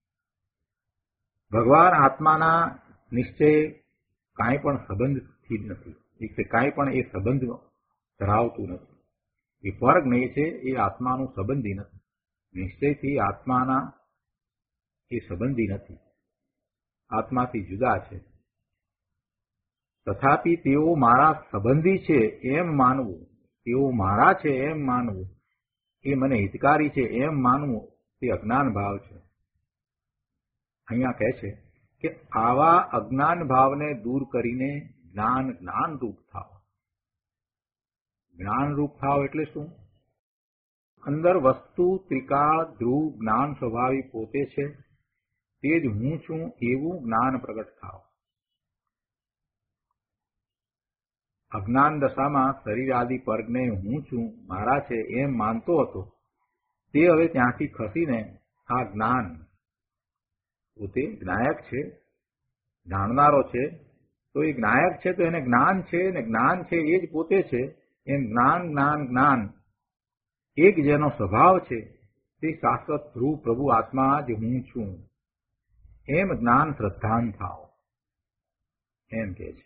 ભગવાન આત્માના નિશ્ચય કાંઈ પણ સંબંધથી નથી, એટલે કાંઈ પણ એ સંબંધ ધરાવતું નથી. એ પર જ્ઞેય છે, એ આત્માનું સંબંધી નથી. નિશ્ચયથી આત્માના એ સંબંધી નથી, આત્માથી જુદા છે. તથાપિ તેઓ મારા સંબંધી છે એમ માનવું, તેઓ મારા છે એમ માનવું, એ મને હિતકારી છે એમ માનવું, તે અજ્ઞાન ભાવ છે. અહીંયા કહે છે કે આવા અજ્ઞાન ભાવને દૂર કરીને જ્ઞાનરૂપ થાવ. જ્ઞાનરૂપ થાવ એટલે શું? અંદર વસ્તુ ત્રિકાળ ધ્રુવ જ્ઞાન સ્વભાવી પોતે છે, તે જ હું છું એવું જ્ઞાન પ્રગટ થાવ. અજ્ઞાન દશામાં શરીર આદિ પરને હું છું, મારા છે એમ માનતો હતો, તે હવે ત્યાંથી ખસીને આ જ્ઞાન પોતે જ્ઞાયક છે, જાણનારો છે, તો એ જ્ઞાયક છે તો એને જ્ઞાન છે, ને જ્ઞાન છે એ જ પોતે છે. એમ જ્ઞાન જ્ઞાન જ્ઞાન એક જેનો સ્વભાવ છે તે શાશ્વત ધ્રુવ પ્રભુ આત્મા જ હું છું એમ જ્ઞાન શ્રદ્ધાન થાવ એમ કે છે.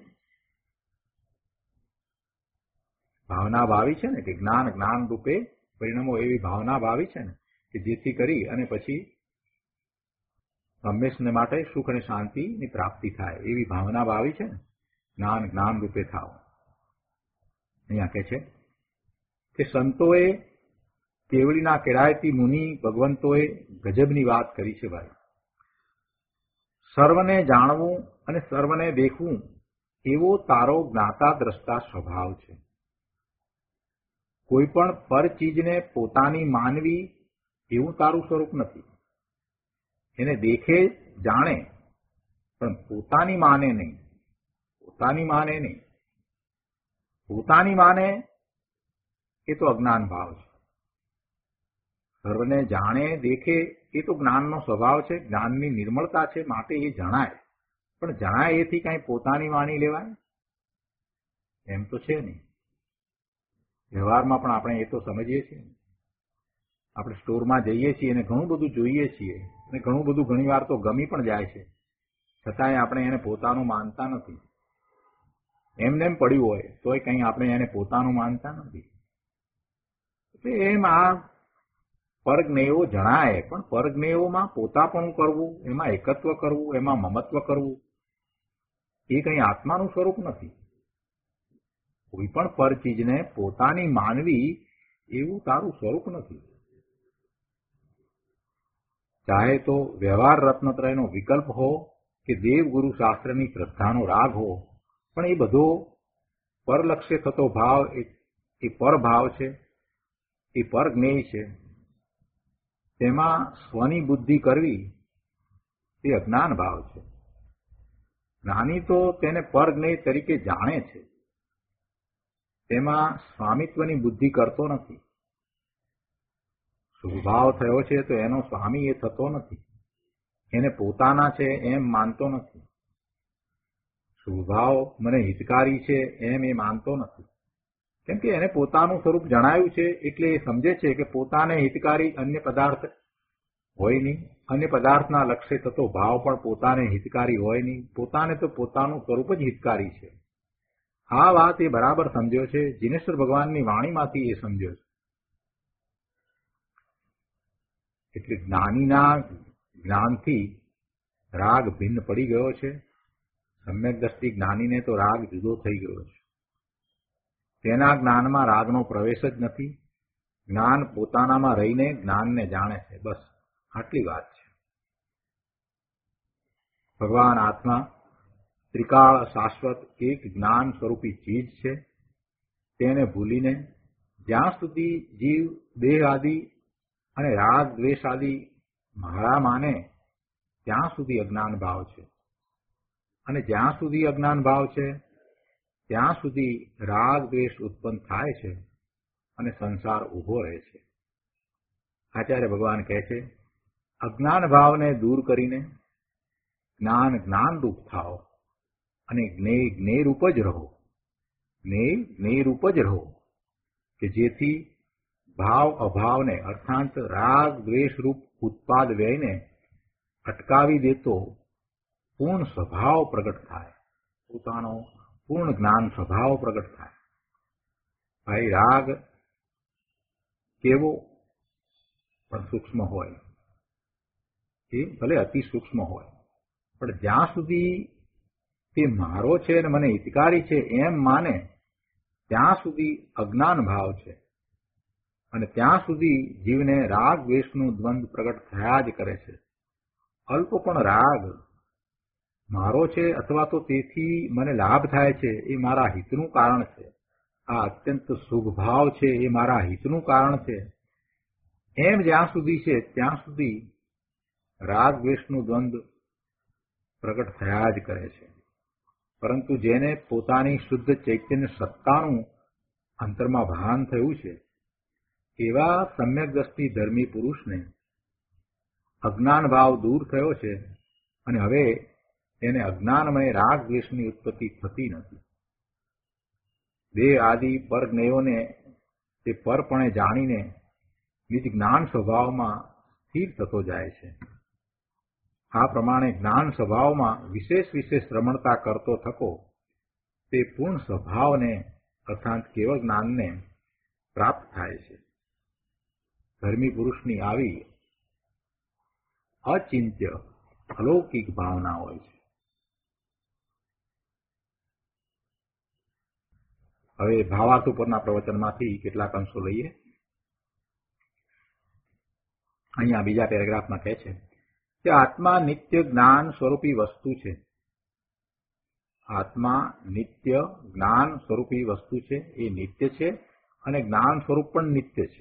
ભાવના ભાવી છે ને કે જ્ઞાન જ્ઞાન રૂપે પરિણમો, એવી ભાવના ભાવી છે ને કે જેથી કરી અને પછી હંમેશને માટે સુખ અને શાંતિની પ્રાપ્તિ થાય, એવી ભાવના ભાવી છે ને. જ્ઞાન જ્ઞાન રૂપે થાવ. અહીંયા કહે છે કે સંતોએ, કેવડીના કેળાયતી મુનિ ભગવંતોએ ગજબની વાત કરી છે ભાઈ. સર્વને જાણવું અને સર્વને દેખવું એવો તારો જ્ઞાતા દ્રષ્ટા સ્વભાવ છે. કોઈ પણ પર ચીજને પોતાની માનવી એવું તારું સ્વરૂપ નથી. એને દેખે જાણે પણ પોતાની માને નહીં, પોતાની માને નહીં. પોતાની માને એ તો અજ્ઞાન ભાવ છે. સર્વને જાણે દેખે એ તો જ્ઞાનનો સ્વભાવ છે, જ્ઞાનની નિર્મળતા છે, માટે એ જણાય. પણ જણાય એથી કાંઈ પોતાની વાણી લેવાય એમ તો છે નહીં. વ્યવહારમાં પણ આપણે એ તો સમજીએ છીએ. આપણે સ્ટોરમાં જઈએ છીએ અને ઘણું બધું જોઈએ છીએ અને ઘણું બધું ઘણી વાર તો ગમી પણ જાય છે, છતાંય આપણે એને પોતાનું માનતા નથી. એમને એમ પડ્યું હોય તોય કંઈ આપણે એને પોતાનું માનતા નથી. એટલે એમ આ પરજ્ઞેયો જણાય, પણ પરજ્ઞેયોમાં પોતાપણું કરવું, એમાં એકત્વ કરવું, એમાં મમત્વ કરવું, એ કંઈ આત્માનું સ્વરૂપ નથી. કોઈ પણ પર ચીજને પોતાની માનવી એવું તારું સ્વરૂપ નથી. ચાહે તો વ્યવહાર રત્નત્રયનો વિકલ્પ હો કે દેવગુરુ શાસ્ત્રની શ્રદ્ધાનો રાગ હો, પણ એ બધો પરલક્ષ્ય થતો ભાવ એ પરભાવ છે, એ પરજ્ઞેય છે. તેમાં સ્વની બુદ્ધિ કરવી તે અજ્ઞાન ભાવ છે. જ્ઞાની તો તેને પરજ્ઞેય તરીકે જાણે છે, તેમાં સ્વામિત્વની બુદ્ધિ કરતો નથી. સ્વભાવ થયો છે તો એનો સ્વામી એ થતો નથી, એને પોતાના છે એમ માનતો નથી. સ્વભાવ મને હિતકારી છે એમ એ માનતો નથી, કેમ કે એને પોતાનું સ્વરૂપ જણાયું છે એટલે એ સમજે છે કે પોતાને હિતકારી અન્ય પદાર્થ હોય નહીં, અન્ય પદાર્થના લક્ષ્ય થતો ભાવ પણ પોતાને હિતકારી હોય નહીં. પોતાને તો પોતાનું સ્વરૂપ જ હિતકારી છે. આ વાત એ બરાબર સમજ્યો છે, જીનેશ્વર ભગવાનની વાણીમાંથી એ સમજ્યો છે. એટલે જ્ઞાનીના જ્ઞાનથી રાગ ભિન્ન પડી ગયો છે. સમ્યક દ્રષ્ટિ જ્ઞાનીને તો રાગ જુદો થઈ ગયો છે. તેના જ્ઞાનમાં રાગનો પ્રવેશ જ નથી. જ્ઞાન પોતાનામાં રહીને જ્ઞાનને જાણે છે, બસ આટલી વાત છે. ભગવાન આત્મા ત્રિકાળ શાશ્વત એક જ્ઞાન સ્વરૂપી ચીજ છે. તેને ભૂલીને જ્યાં સુધી જીવ દેહ આદિ અને રાગ દ્વેષ આદિ મારા માને ત્યાં સુધી અજ્ઞાન ભાવ છે, અને જ્યાં સુધી અજ્ઞાન ભાવ છે ત્યાં સુધી રાગ દ્વેષ ઉત્પન્ન થાય છે અને સંસાર ઉભો રહે છે. આચાર્ય ભગવાન કહે છે, અજ્ઞાન ભાવને દૂર કરીને જ્ઞાન જ્ઞાનરૂપ થાઓ અને જ્ઞેય જ્ઞેયરૂપ જ રહો. જ્ઞેય જ્ઞેયરૂપ જ રહો, કે જેથી ભાવ અભાવને અર્થાત રાગ દ્વેષરૂપ ઉત્પાદ વ્યયને અટકાવી દેતો પૂર્ણ સ્વભાવ પ્રગટ થાય, પોતાનો પૂર્ણ જ્ઞાન સ્વભાવ પ્રગટ થાય. ભાઈ, રાગ કેવો પણ સૂક્ષ્મ હોય, એ ભલે અતિ સૂક્ષ્મ હોય, પણ જ્યાં સુધી તે મારો છે અને મને હિતકારી છે એમ માને ત્યાં સુધી અજ્ઞાન ભાવ છે, અને ત્યાં સુધી જીવને રાગ દ્વેષનું દ્વંદ પ્રગટ થયા જ કરે છે. અલ્પ પણ રાગ મારો છે અથવા તો તેથી મને લાભ થાય છે એ મારા હિતનું કારણ છે, આ અત્યંત શુભ ભાવ છે એ મારા હિતનું કારણ છે, એમ જ્યાં સુધી છે ત્યાં સુધી રાગ દ્વેષનું દ્વંદ પ્રગટ થયા જ કરે છે. પરંતુ જેને પોતાની શુદ્ધ ચૈતન્ય સત્તાનું અંતરમાં ભાન થયું છે એવા સમ્યક દ્રષ્ટિ ધર્મી પુરુષને અજ્ઞાન ભાવ દૂર થયો છે અને હવે તેને અજ્ઞાનમય રાગ દ્વેષની ઉત્પત્તિ થતી નથી. દેહ આદિ પર જ્ઞેયોને તે પરપણે જાણીને નિજ જ્ઞાન સ્વભાવમાં સ્થિર થતો જાય છે. આ પ્રમાણે જ્ઞાન સ્વભાવમાં વિશેષ વિશેષ રમણતા કરતો થકો તે પૂર્ણ સ્વભાવને અર્થાત કેવળ જ્ઞાનને પ્રાપ્ત થાય છે. ધર્મી પુરુષની આવી અચિંત્ય અલૌકિક ભાવના હોય છે. હવે ભાવાર્થ ઉપરના પ્રવચનમાંથી કેટલાક અંશો લઈએ. અહીંયા બીજા પેરેગ્રાફમાં કહે છે કે આત્મા નિત્ય જ્ઞાન સ્વરૂપી વસ્તુ છે. આત્મા નિત્ય જ્ઞાન સ્વરૂપી વસ્તુ છે, એ નિત્ય છે અને જ્ઞાન સ્વરૂપ પણ નિત્ય છે.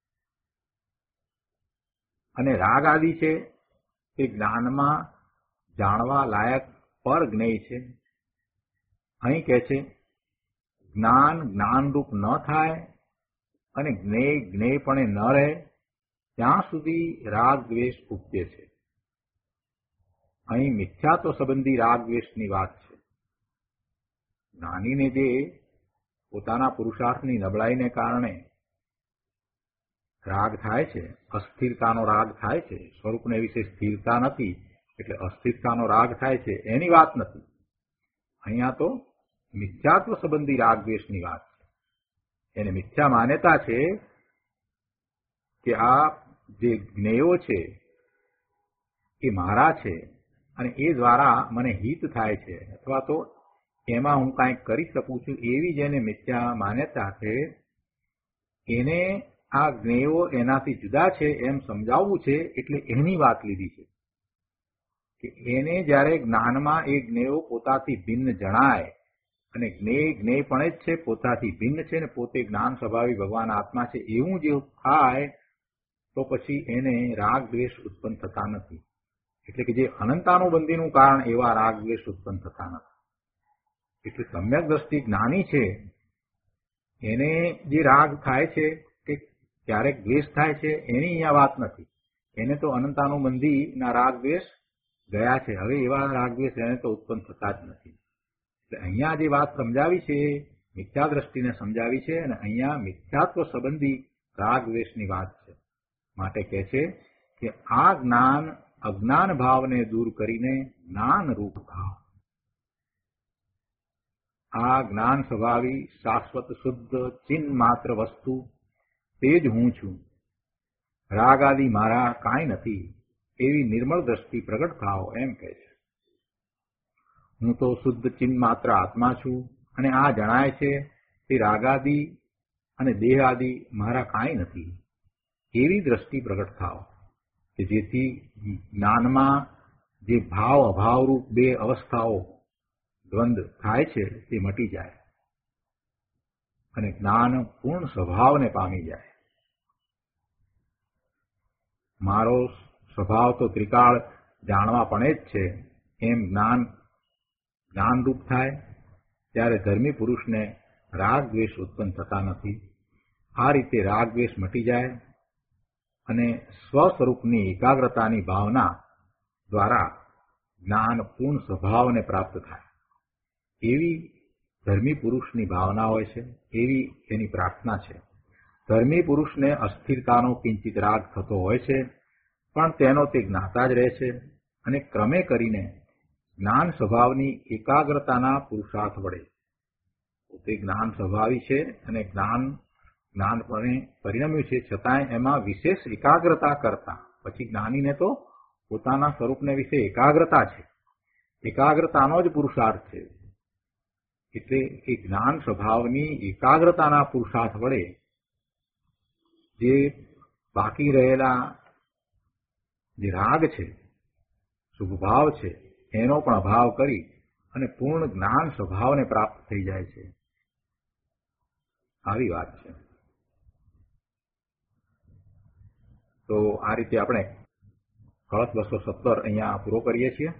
અને રાગ આદિ છે તે જ્ઞાનમાં જાણવા લાયક પર જ્ઞેય છે. અહીં કહે છે જ્ઞાન જ્ઞાનરૂપ ન થાય અને જ્ઞેય જ્ઞેયપણે ન રહે ત્યાં સુધી રાગ દ્વેષ ઉપજે છે. અહીં મિથ્યાત્વ સંબંધી રાગ દ્વેષની વાત છે. જ્ઞાનીને જે પોતાના પુરુષાર્થની નબળાઈને કારણે રાગ થાય છે, અસ્થિરતાનો રાગ થાય છે, સ્વરૂપને વિશે સ્થિરતા નથી એટલે અસ્થિરતાનો રાગ થાય છે, એની વાત નથી. અહીંયા તો મિથ્યાત્વ સંબંધી રાગ દ્વેષની વાત છે. એને મિથ્યા માન્યતા છે કે આ જે જ્ઞેયો છે એ મારા છે અને એ દ્વારા મને હિત થાય છે અથવા તો એમાં હું કાંઈક કરી શકું છું, એવી જેને મિથ્યા માન્યતા છે એને આ જ્ઞેયો એનાથી જુદા છે એમ સમજાવવું છે. એટલે એની વાત લીધી છે કે એને જ્યારે જ્ઞાનમાં એ જ્ઞેયો પોતાથી ભિન્ન જણાય અને જ્ઞેય જ્ઞેયપણે જ છે, પોતાથી ભિન્ન છે ને પોતે જ્ઞાન સ્વભાવી ભગવાન આત્મા છે એવું જે થાય તો પછી એને રાગ દ્વેષ ઉત્પન્ન થતા નથી. એટલે કે જે અનંતાનુબંધીનું કારણ એવા રાગ દ્વેષ ઉત્પન્ન થતા નથી. એટલે સમ્યક દ્રષ્ટિ જ્ઞાની છે એને જે રાગ થાય છે કે ક્યારેક દ્વેષ થાય છે એની અહીંયા વાત નથી. એને તો અનંતાનુબંધીના રાગ દ્વેષ ગયા છે, હવે એવા રાગ દ્વેષ એને તો ઉત્પન્ન થતા જ નથી. એટલે અહીંયા જે વાત સમજાવી છે મિથ્યા દ્રષ્ટિને સમજાવી છે અને અહીંયા મિથ્યાત્વ સંબંધી રાગ દ્વેષની વાત છે. માટે કહે છે કે આ જ્ઞાન અજ્ઞાન ભાવને દૂર કરીને જ્ઞાન રૂપ ભાવ, આ જ્ઞાન સ્વભાવી શાશ્વત શુદ્ધ ચિન્હ માત્ર વસ્તુ તે જ હું છું, રાગ આદિ મારા કાંઈ નથી એવી નિર્મળ દ્રષ્ટિ પ્રગટ થાઓ એમ કહે છે. હું તો શુદ્ધ ચિન્હ માત્ર આત્મા છું અને આ જણાય છે તે રાગાદિ અને દેહ આદિ મારા કાંઈ નથી એવી દ્રષ્ટિ પ્રગટ થાઓ કે જેથી જ્ઞાનમાં જે ભાવ અભાવરૂપ બે અવસ્થાઓ દ્વંદ થાય છે તે મટી જાય અને જ્ઞાન પૂર્ણ સ્વભાવને પામી જાય. મારો સ્વભાવ તો ત્રિકાળ જાણવા પણ જ છે એમ જ્ઞાનરૂપ થાય ત્યારે ધર્મી પુરુષને રાગ દ્વેષ ઉત્પન્ન થતા નથી. આ રીતે રાગ દ્વેષ મટી જાય અને સ્વ સ્વરૂપની એકાગ્રતાની ભાવના દ્વારા જ્ઞાન પૂર્ણ સ્વભાવને પ્રાપ્ત થાય. એવી ધર્મી પુરુષની ભાવના હોય છે, એવી એની પ્રાર્થના છે. ધર્મી પુરુષને અસ્થિરતાનો કિંચિત રાગ થતો હોય છે, પણ તેનો તે જ્ઞાતા જ રહે છે અને ક્રમે કરીને જ્ઞાન સ્વભાવની એકાગ્રતાના પુરુષાર્થ વડે તે જ્ઞાન સ્વભાવી છે અને જ્ઞાનપણે પરિણમ્યું છે, છતાંય એમાં વિશેષ એકાગ્રતા કરતા પછી જ્ઞાનીને તો પોતાના સ્વરૂપને વિશે એકાગ્રતા છે, એકાગ્રતાનો જ પુરુષાર્થ છે. એટલે એ જ્ઞાન સ્વભાવની એકાગ્રતાના પુરુષાર્થ વડે જે બાકી રહેલા જે રાગ છે, શુભભાવ છે, એનો પણ અભાવ કરી અને પૂર્ણ જ્ઞાન સ્વભાવને પ્રાપ્ત થઈ જાય છે. આવી વાત છે. તો આ રીતે આપણે કળશ 217 અહીંયા પૂરો કરીએ છીએ.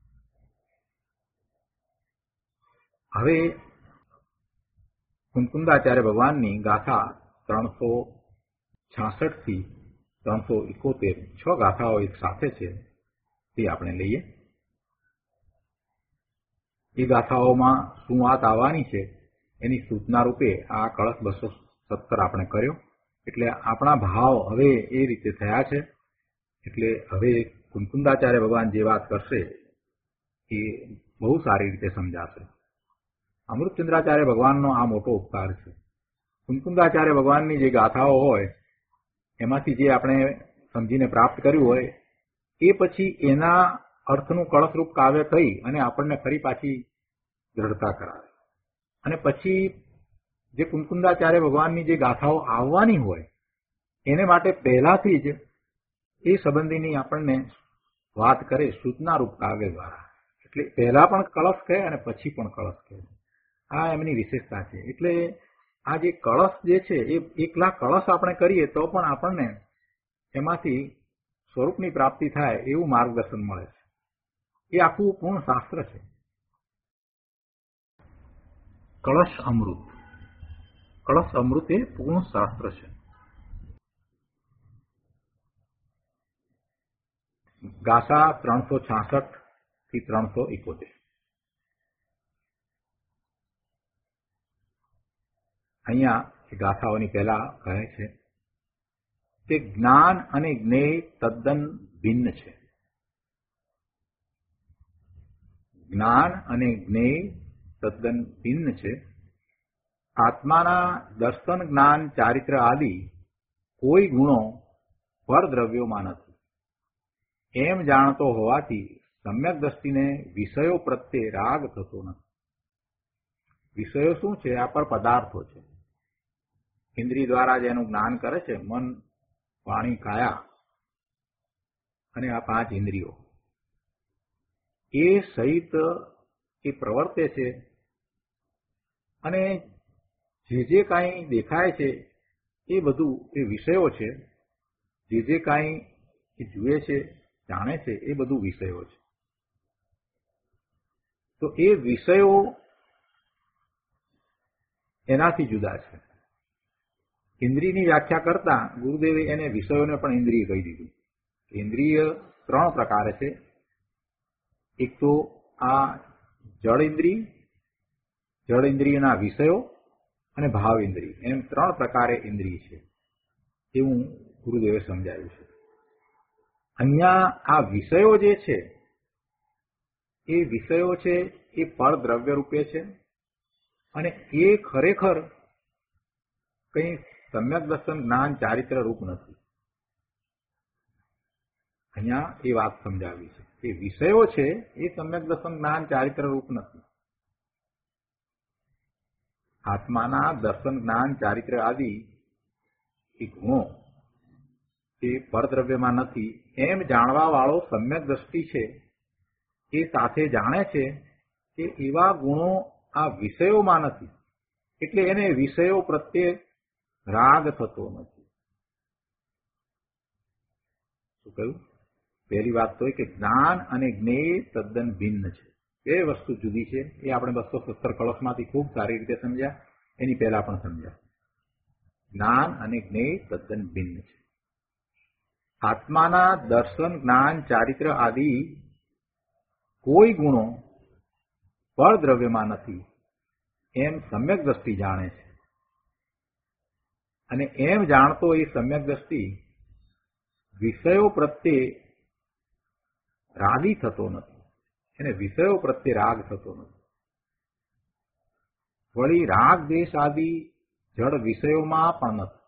હવે કુંકુંદાચાર્ય ભગવાનની ગાથા 366 થી 371 6 ગાથાઓ એક સાથે છે, તે આપણે લઈએ. એ ગાથાઓમાં શું વાત આવવાની છે એની સૂચના રૂપે આ કળશ 217 આપણે કર્યો. એટલે આપણા ભાવ હવે એ રીતે થયા છે. એટલે હવે કુંકુંદાચાર્ય ભગવાન જે વાત કરશે એ બહુ સારી રીતે સમજાશે. અમૃતચંદ્રાચાર્ય ભગવાનનો આ મોટો ઉપકાર છે. કુંકુંદાચાર્ય ભગવાનની જે ગાથાઓ હોય એમાંથી જે આપણે સમજીને પ્રાપ્ત કર્યું હોય એ પછી એના અર્થનું કળશરૂપ કાવ્ય કહી અને આપણને ફરી પાછી દ્રઢતા કરાવે. અને પછી જે કુંકુંદાચાર્ય ભગવાનની જે ગાથાઓ આવવાની હોય એને માટે પહેલાથી જ એ સંબંધીની આપણને વાત કરે સૂચનારૂપ કાવ્ય દ્વારા. એટલે પહેલા પણ કળશ કહે અને પછી પણ કળશ કહે. આ એમની વિશેષતા છે. એટલે આ જે કળશ જે છે એ એકલા કળશ આપણે કરીએ તો પણ આપણને એમાંથી સ્વરૂપની પ્રાપ્તિ થાય એવું માર્ગદર્શન મળે છે. એ આખું પૂર્ણ શાસ્ત્ર છે. કળશ અમૃત. કળશ અમૃત એ પૂર્ણ શાસ્ત્ર છે. ગાથા 366 થી 371. અહીંયા ગાથાઓની પહેલા કહે છે કે જ્ઞાન અને જ્ઞેય તદ્દન ભિન્ન છે. જ્ઞાન અને જ્ઞેય તદ્દન ભિન્ન છે. આત્માના દર્શન, જ્ઞાન, ચારિત્ર આદિ કોઈ ગુણો પરદ્રવ્યોમાં નથી એમ જાણતો હોવાથી સમ્યક દ્રષ્ટિને વિષયો પ્રત્યે રાગ થતો નથી. વિષયો શું છે? આ પર પદાર્થો છે. ઇન્દ્રિય દ્વારા જેનું જ્ઞાન કરે છે, મન, વાણી, કાયા અને આ 5 ઇન્દ્રિયો, એ સહિત એ પ્રવર્તે છે. અને જે કાંઈ દેખાય છે એ બધું એ વિષયો છે. જે કાંઈ એ જુએ છે, જાણે છે, એ બધું વિષયો છે. તો એ વિષયો એનાથી જુદા છે. ઇન્દ્રિયની વ્યાખ્યા કરતા ગુરુદેવે એને વિષયોને પણ ઇન્દ્રિય કહી દીધું. ઇન્દ્રિય 3 પ્રકારે છે. એક તો આ જળ ઇન્દ્રિય, જળ ઇન્દ્રિયના વિષયો અને ભાવ ઇન્દ્રિય, એમ 3 પ્રકારે ઇન્દ્રિય છે એવું ગુરુદેવે સમજાવ્યું છે. અહીંયા આ વિષયો જે છે એ વિષયો છે એ પરદ્રવ્ય રૂપે છે અને એ ખરેખર કંઈ સમ્યક દર્શન, જ્ઞાન, ચારિત્ર રૂપ નથી. અહીંયા એ વાત સમજાવી છે કે વિષયો છે એ સમ્યક દર્શન, જ્ઞાન, ચારિત્ર રૂપ નથી. આત્માના દર્શન, જ્ઞાન, ચારિત્ર આદિ એ ગુણો એ પરદ્રવ્યમાં નથી એમ જાણવા વાળો સમ્યક દ્રષ્ટિ છે એ સાથે જાણે છે કે એવા ગુણો આ વિષયોમાં નથી. એટલે એને વિષયો પ્રત્યે રાગ થતો નથી. શું કહ્યું? પહેલી વાત તો એ કે જ્ઞાન અને જ્ઞેય તદ્દન ભિન્ન છે. એ વસ્તુ જુદી છે. એ આપણે 217 કળશમાંથી ખૂબ સારી રીતે સમજ્યા. એની પહેલા પણ સમજ્યા. જ્ઞાન અને જ્ઞેય તદ્દન ભિન્ન છે. આત્માના દર્શન, જ્ઞાન, ચારિત્ર આદિ કોઈ ગુણો પરદ્રવ્યમાં નથી એમ સમ્યક દ્રષ્ટિ જાણે છે. અને એમ જાણતો એ સમ્યક દ્રષ્ટિ વિષયો પ્રત્યે રાગી થતો નથી. એને વિષયો પ્રત્યે રાગ થતો નથી. વળી રાગ, દ્વેષ આદિ જડ વિષયોમાં પણ નથી.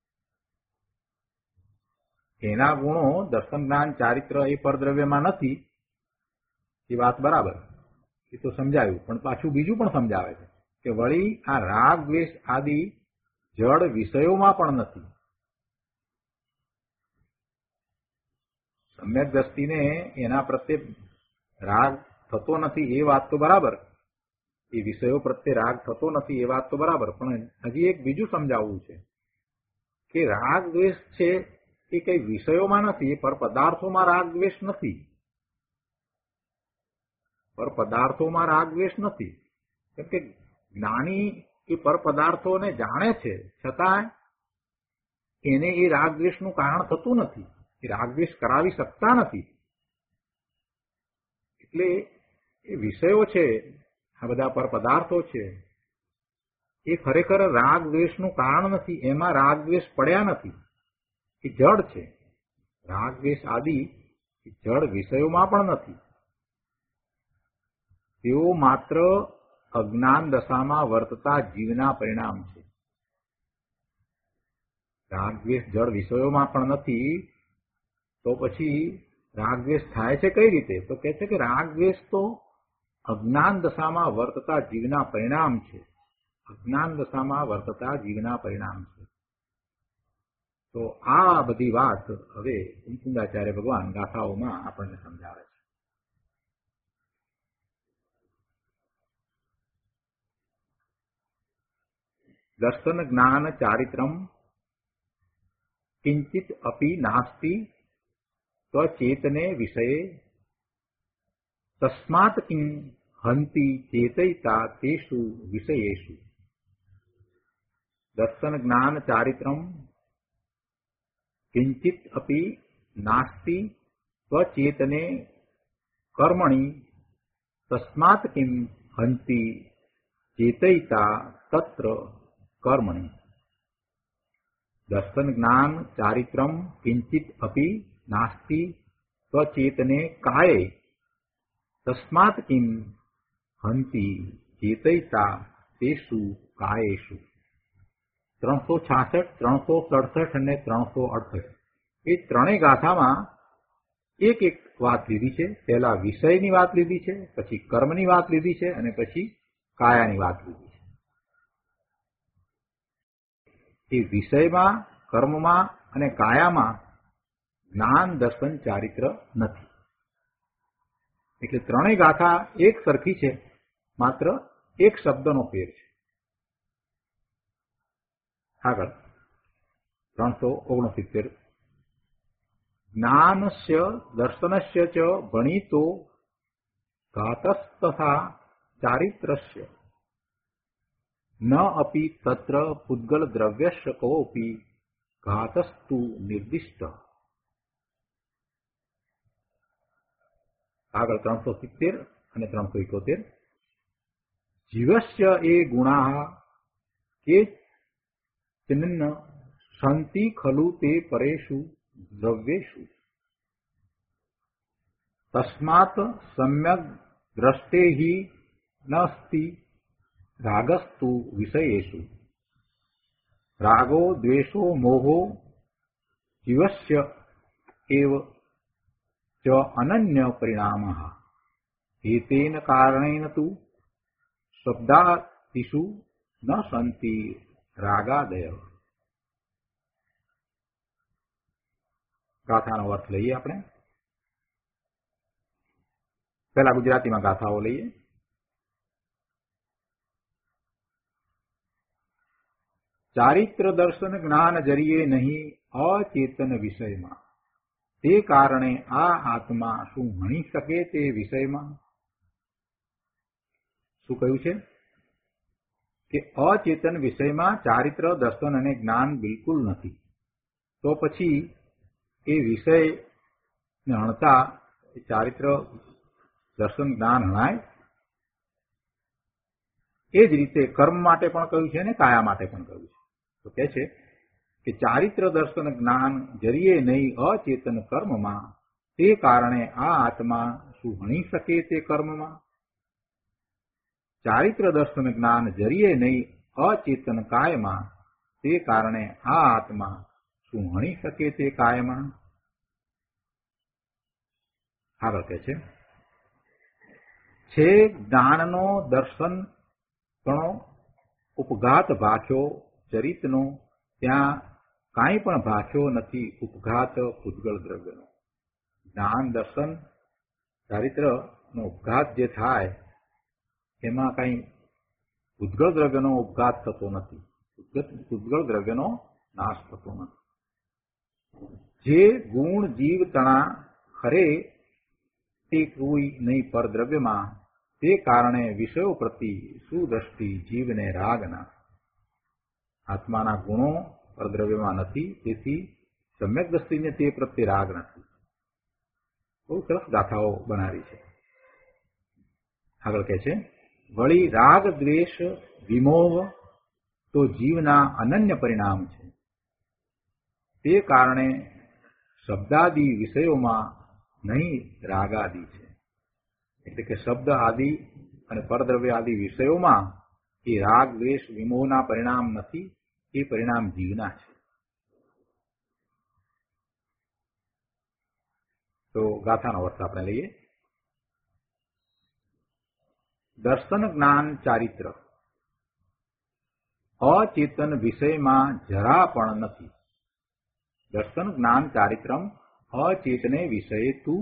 એના ગુણો દર્શન, જ્ઞાન, ચારિત્ર એ પરદ્રવ્યમાં નથી. એ વાત બરાબર, એ તો સમજાયું. પણ પાછું બીજું પણ સમજાવે છે કે વળી આ રાગ, દ્વેષ આદિ જડ વિષયોમાં પણ નથી. સમ્યક દ્રષ્ટિને એના પ્રત્યે રાગ થતો નથી એ વાત તો બરાબર. એ વિષયો પ્રત્યે રાગ થતો નથી એ વાત તો બરાબર. પણ હજી એક બીજું સમજાવવું છે કે રાગ દ્વેષ છે એ કઈ વિષયોમાં નથી, એ પર પદાર્થોમાં રાગ દ્વેષ નથી. પર પદાર્થોમાં રાગ દ્વેષ નથી. કેમ કે જ્ઞાની એ પર પદાર્થોને જાણે છે, છતાં એને એ રાગ દ્વેષનું કારણ થતું નથી. એ રાગ દ્વેષ કરાવી શકતા નથી. એટલે એ વિષયો છે, આ બધા પર પદાર્થો છે, એ ખરેખર રાગ દ્વેષનું કારણ નથી. એમાં રાગ દ્વેષ પડ્યા નથી. એ જડ છે. રાગ દ્વેષ આદિ એ જડ વિષયોમાં પણ નથી. તેઓ માત્ર અજ્ઞાન દશામાં વર્તતા જીવના પરિણામ છે. રાગ દ્વેષ જડ વિષયોમાં પણ નથી, તો પછી રાગ દ્વેષ થાય છે કઈ રીતે? તો કહે છે કે રાગ દ્વેષ તો અજ્ઞાન દશામાં વર્તતા જીવના પરિણામ છે. અજ્ઞાન દશામાં વર્તતા જીવના પરિણામ છે. તો આ બધી વાત હવે મુકુંદાચાર્ય ભગવાન ગાથાઓમાં આપણને સમજાવે છે. દર્શન, જ્ઞાન, ચારિત્રમ કિંચિત અપી નાસ્તિ સ્વચેતને વિષયે તસ્માત કિં હંતિ ચેતયિતા તેષુ વિષયેષુ. દર્શન, જ્ઞાન, ચારિત્રમ કિંચિત અપી નાસ્તિ સ્વચેતને કર્મણિ તસ્માત કિં હંતિ ચેતયિતા તત્ર કર્મણિ. દર્શન, જ્ઞાન, ચારિત્રમ કિંચિત અપી નાસ્તિ સ્વચેતને કાયે તસ્માત કિં હંતિ ચેતયિતા તેષુ કાયેષુ. 366, 367 અને 368 એ ત્રણેય ગાથામાં એક એક વાત લીધી છે. પહેલા વિષયની વાત લીધી છે, પછી કર્મની વાત લીધી છે અને પછી કાયાની વાત લીધી છે. એ વિષયમાં, કર્મમાં અને કાયામાં જ્ઞાન, દર્શન, ચારિત્ર નથી. એટલે ત્રણેય ગાથા એક સરખી છે, માત્ર એક શબ્દનો ફેર છે. આગળ 369 જ્ઞાનસ્ય દર્શનસ્ય ચ ભણિતો ઘાતસ્તથા ચારિત્રસ્ય ન અપી તત્ર પુદ્ગલ દ્રવ્યસ્ય કોપી ઘાતસ્તુ નિર્દિષ્ટ. આગળ 370 અને 371 જીવસ્ય એ ગુણાઃ કે ચિન્ન સંતિ ખલુ તે પરેષુ દ્રવ્યેષુ તસ્માત સમ્યક દ્રષ્ટેહિ નાસ્તિ રાગસ્તુ વિષયેષુ. રાગો દ્વેષો મોહો જીવસ્ય એવ ચ અનન્ય પરિણામઃ એતેન કારણેન તુ શબ્દાતિષુ ન સંતિ રાગાદય. ગાથાનો અર્થ લઈએ આપણે. પહેલા ગુજરાતીમાં ગાથાઓ લઈએ. ચારિત્ર દર્શન જ્ઞાન જરીએ નહીં અચેતન વિષયમાં, તે કારણે આ આત્મા શું ભણી શકે તે વિષયમાં? શું કહ્યું છે કે અચેતન વિષયમાં ચારિત્ર, દર્શન અને જ્ઞાન બિલકુલ નથી. તો પછી એ વિષયને હણતા ચારિત્ર, દર્શન, જ્ઞાન હણાય? એ જ રીતે કર્મ માટે પણ કહ્યું છે અને કાયા માટે પણ કહ્યું છે. તો કહે છે કે ચારિત્ર, દર્શન, જ્ઞાન જરીએ નહીં અચેતન કર્મમાં, તે કારણે આ આત્મા શું હણી શકે તે કર્મમાં? ચારિત્ર, દર્શન, જ્ઞાન જરીએ નહીં અચેતન કાયમાં, તે કારણે આ આત્મા શું હણી શકે તે કાયમાં? આગળ કહે છે જ્ઞાનનો દર્શન ગણો ઉપઘાત ભાખ્યો ચરિતનો, ત્યાં કાંઈ પણ ભાખ્યો નથી ઉપઘાત પૂતગળ દ્રવ્યનો. જ્ઞાન, દર્શન, ચારિત્રનો ઉપઘાત જે થાય એમાં કાંઈ પૂતગળ દ્રવ્યનો ઉપઘાત થતો નથી, પૂતગળ દ્રવ્યનો નાશ થતો નથી. જે ગુણ જીવ તણા ખરે તે કોઈ નહીં પરદ્રવ્યમાં, તે કારણે વિષયો પ્રતિ સુદ્રષ્ટિ જીવને રાગના. આત્માના ગુણો પરદ્રવ્યમાં નથી, તેથી સમ્યક દ્રષ્ટિને તે પ્રત્યે રાગ નથી. બહુ સરસ ગાથાઓ બનાવી છે. આગળ કહે છે વળી રાગ, દ્વેષ, વિમોહ તો જીવના અનન્ય પરિણામ છે. તે કારણે શબ્દાદિ વિષયોમાં નહીં રાગાદિ છે. એટલે કે શબ્દ આદિ અને પરદ્રવ્ય આદિ વિષયોમાં એ રાગ, દ્વેષ, વિમોહના પરિણામ નથી, એ પરિણામ જીવના છે. તો ગાથાનો અર્થ આપણે લઈએ. દર્શન, જ્ઞાન, ચારિત્ર અચેતન વિષયમાં જરા પણ નથી. દર્શન, જ્ઞાન, ચારિત્રમ અચેતને વિષયે તું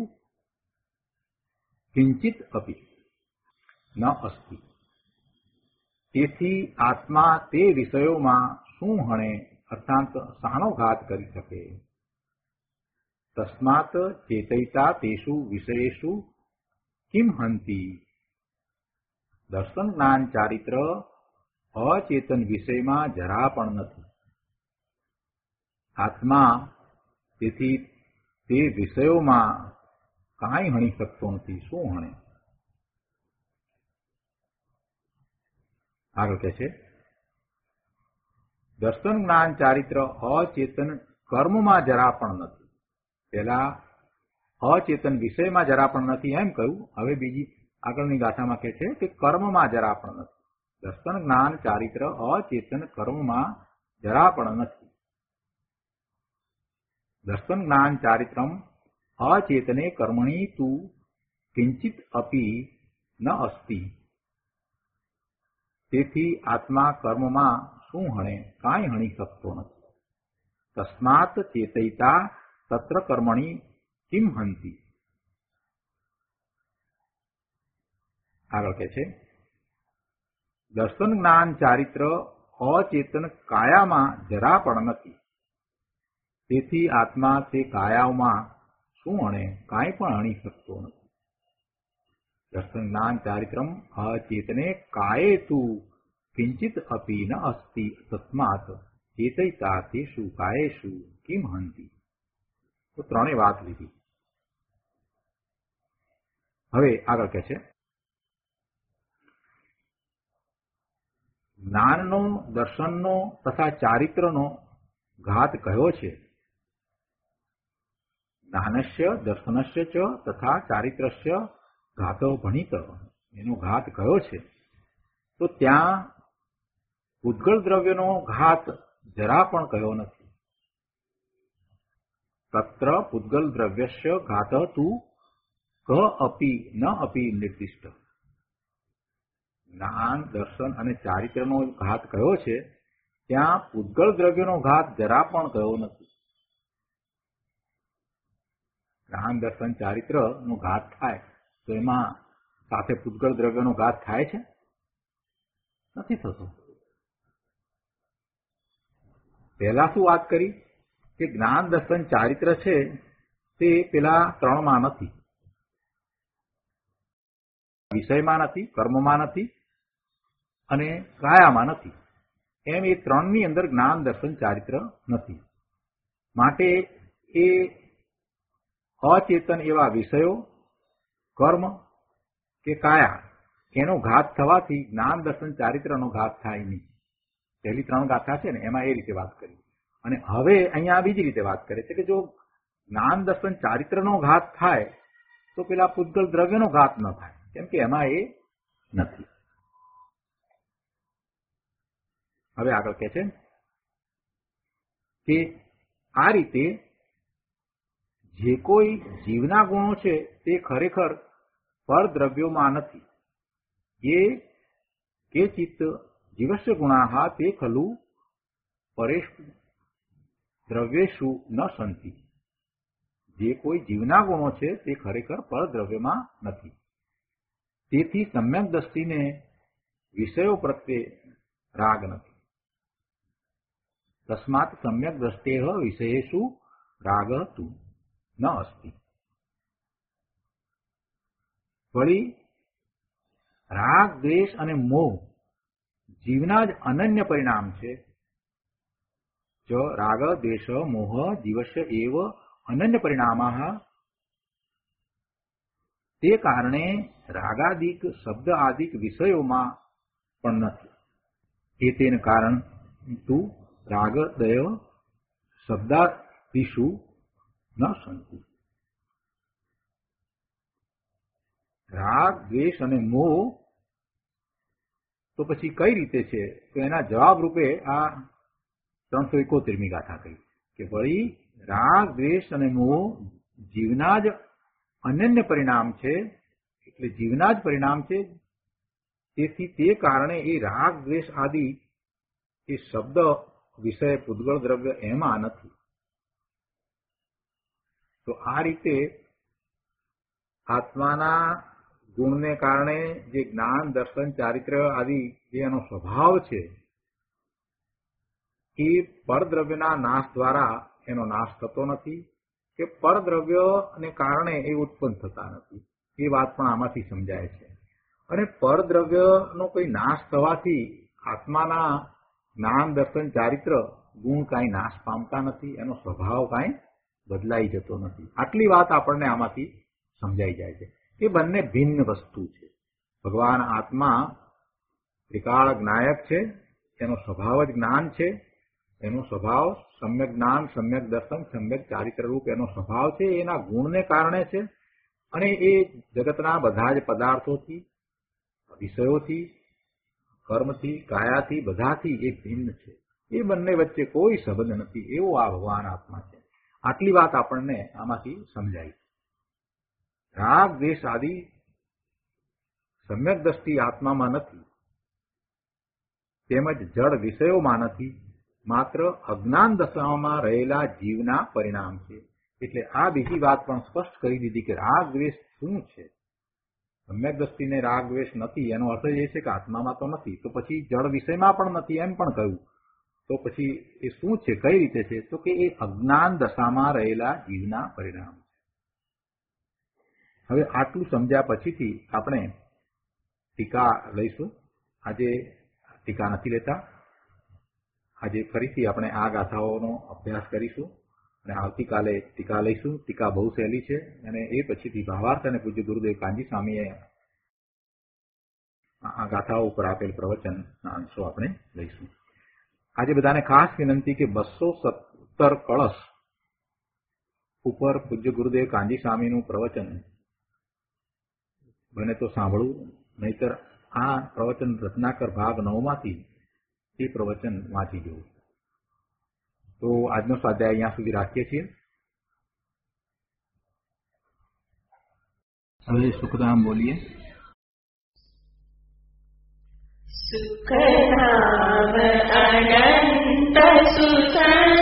કિંચિત અપી ન અસ્તિ. તેથી આત્મા તે વિષયોમાં શું હણે અર્થાત શાનો ઘાત કરી શકે? તસ્માત ચેતયિતા તેષુ વિષયેષુ કિમ હંતિ. દર્શન, જ્ઞાન, ચારિત્ર અચેતન વિષયમાં જરા પણ નથી. આત્મા તેથી તે વિષયોમાં કાંઈ હણી શકતો નથી. શું હણે? આગળ કહે છે દર્શન, જ્ઞાન, ચારિત્ર અચેતન કર્મમાં જરા પણ નથી. પહેલા અચેતન વિષયમાં જરા પણ નથી એમ કહ્યું. હવે બીજી આગળની ગાથામાં કહે છે કે કર્મમાં જરા પણ નથી. દર્શન, જ્ઞાન, ચારિત્ર અચેતન કર્મમાં જરા પણ નથી. દર્શન, જ્ઞાન, ચારિત્રમ અચેતને કર્મણી તું કિંચિત અપી ન અસ્તિ. તેથી આત્મા કર્મમાં શું હણે? કાંઈ હણી શકતો નથી. તસ્માત ચેતયિતા તત્ર કર્મણી કિમ હંતિ. આગળ કહે છે દર્શન, જ્ઞાન, ચારિત્ર અચેતન કાયામાં જરા પણ નથી. તેથી આત્મા તે કાયાઓમાં શું હણે? કાંઈ પણ હણી શકતો નથી. દર્શન, જ્ઞાન, ચારિત્રમ અચેતને કાયે તું કિંચિત અપી ન અસ્તિ. તસ્માત ચેતયિતા તેષુ કાયેષુ કિમ હંતિ. તો ત્રણેય વાત લીધી. હવે આગળ કહે છે જ્ઞાનનો, દર્શનનો તથા ચારિત્રનો ઘાત કયો છે? જ્ઞાનસ્ય, દર્શનસ્ય ચ તથા ચારિત્રસ્ય ઘાતો ભણીત. એનો ઘાત કયો છે? તો ત્યાં પૂતગળ દ્રવ્યનો ઘાત જરા પણ કયો નથી. તત્ર પૂતગલ દ્રવ્યસ્ય ઘાત તું ક અપી ન અપી નિર્દિષ્ટ. જ્ઞાન, દર્શન અને ચારિત્રનો ઘાત કયો છે? ત્યાં પૂતગળ દ્રવ્યનો ઘાત જરા પણ કયો નથી. જ્ઞાન, દર્શન, ચારિત્રનો ઘાત થાય તો એમાં સાથે પૂતગળ દ્રવ્યનો ઘાત થાય છે? નથી થતો. પહેલા શું વાત કરી કે જ્ઞાન, દર્શન, ચારિત્ર છે તે પેલા ત્રણમાં નથી. વિષયમાં નથી, કર્મમાં નથી અને કાયામાં નથી. એમ એ ત્રણની અંદર જ્ઞાન દર્શન ચારિત્ર નથી. માટે એ અચેતન એવા વિષયો, કર્મ કે કાયા એનો ઘાત થવાથી જ્ઞાન દર્શન ચારિત્રનો ઘાત થાય નહીં. પહેલી ત્રણ ગાથા છે ને એમાં એ રીતે વાત કરી. અને હવે અહીંયા બીજી રીતે વાત કરે છે કે જો જ્ઞાન દર્શન ચારિત્રનો ઘાત થાય તો પેલા પૂતગલ દ્રવ્યનો ઘાત ન થાય, કેમ કે એમાં એ નથી. હવે આગળ કહે છે કે આ રીતે જે કોઈ જીવના ગુણો છે તે ખરેખર પરદ્રવ્યોમાં નથી. એ કે ચિત્ત જીવસ્ય ગુણાહ તે ખલુ પરેષુ દ્રવ્યેષુ ન સંતિ. જે કોઈ જીવના ગુણો છે તે ખરેખર પરદ્રવ્યમાં નથી. તેથી સમ્યક દ્રષ્ટિને વિષયો પ્રત્યે રાગ નથી. તસ્માત સમ્યક દ્રષ્ટેહ વિષયેષુ રાગ તું ન અસ્તિ. વળી રાગ, દ્વેષ અને મોહ જીવના જ અનન્ય પરિણામ છે. જો રાગ દ્વેષ મોહ જીવસ્ય એવ અનન્ય પરિણામાઃ તે કારણે રાગાદિક શબ્દ આદિક વિષયોમાં પણ નથી. એતેન કારણ તું રાગ દય શબ્દાદિષુ ન સંતિ. રાગ, દ્વેષ અને મોહ તો પછી કઈ રીતે છે? તો એના જવાબ રૂપે આ 371મી ગાથા કહી કે વળી રાગ, દ્વેષ અને મોહ જીવના જ અનન્ય પરિણામ છે, એટલે જીવના જ પરિણામ છે. તેથી તે કારણે એ રાગ, દ્વેષ આદિ એ શબ્દ, વિષય, પૂતગળ દ્રવ્ય એમાં નથી. તો આ રીતે આત્માના ગુણને કારણે જે જ્ઞાન, દર્શન, ચારિત્ર આદિ જે એનો સ્વભાવ છે એ પરદ્રવ્યના નાશ દ્વારા એનો નાશ થતો નથી કે પરદ્રવ્યને કારણે એ ઉત્પન્ન થતા નથી. એ વાત પણ આમાંથી સમજાય છે. અને પરદ્રવ્યનો કોઈ નાશ થવાથી આત્માના જ્ઞાન, દર્શન, ચારિત્ર ગુણ કાંઈ નાશ પામતા નથી, એનો સ્વભાવ કાંઈ બદલાઈ જતો નથી. આટલી વાત આપણને આમાંથી સમજાઈ જાય છે. એ બંને ભિન્ન વસ્તુ છે. ભગવાન આત્મા ત્રિકાળ જ્ઞાયક છે, એનો સ્વભાવ જ જ્ઞાન છે. એનો સ્વભાવ સમ્યક જ્ઞાન, સમ્યક દર્શન, સમ્યક ચારિત્ર રૂપ એનો સ્વભાવ છે. એના ગુણને કારણે છે. અને એ જગતના બધા જ પદાર્થોથી, વિષયોથી, કર્મથી, કાયાથી, બધાથી એ ભિન્ન છે. એ બંને વચ્ચે કોઈ સંબંધ નથી. એવો આ ભગવાન આત્મા છે. આટલી વાત આપણને આમાંથી સમજાય. રાગ, દ્વેષ આદિ સમ્યક દ્રષ્ટિ આત્મામાં નથી, તેમજ જડ વિષયોમાં નથી, માત્ર અજ્ઞાન દશામાં રહેલા જીવના પરિણામ છે. એટલે આ બીજી વાત પણ સ્પષ્ટ કરી દીધી કે રાગ, દ્વેષ શું છે. સમ્યક દ્રષ્ટિને રાગ, દ્વેષ નથી એનો અર્થ એ છે કે આત્મામાં તો નથી, તો પછી જડ વિષયમાં પણ નથી એમ પણ કહ્યું. તો પછી એ શું છે, કઈ રીતે છે? તો કે એ અજ્ઞાન દશામાં રહેલા જીવના પરિણામ. હવે આટલું સમજ્યા પછીથી આપણે ટીકા લઈશું. આજે ટીકા નથી લેતા. આજે ફરીથી આપણે આ ગાથાઓનો અભ્યાસ કરીશું અને આવતીકાલે ટીકા લઈશું. ટીકા બહુ સહેલી છે અને એ પછીથી ભાવાર્થ અને પૂજ્ય ગુરુદેવ કાંજી સ્વામીએ આ ગાથાઓ ઉપર આપેલ પ્રવચનના અંશો આપણે લઈશું. આજે બધાને ખાસ વિનંતી કે 217 કળશ ઉપર પૂજ્ય ગુરુદેવ કાંજી સ્વામીનું પ્રવચન બને તો સાંભળવું, નહીતર આ પ્રવચન રત્નાકર ભાગ 9માંથી એ પ્રવચન વાંચી જવું. તો આજનો સ્વાધ્યાય અહીંયા સુધી રાખીએ છીએ. હવે સુખધામ બોલીએ. સુખધામ અનંત સુસંગ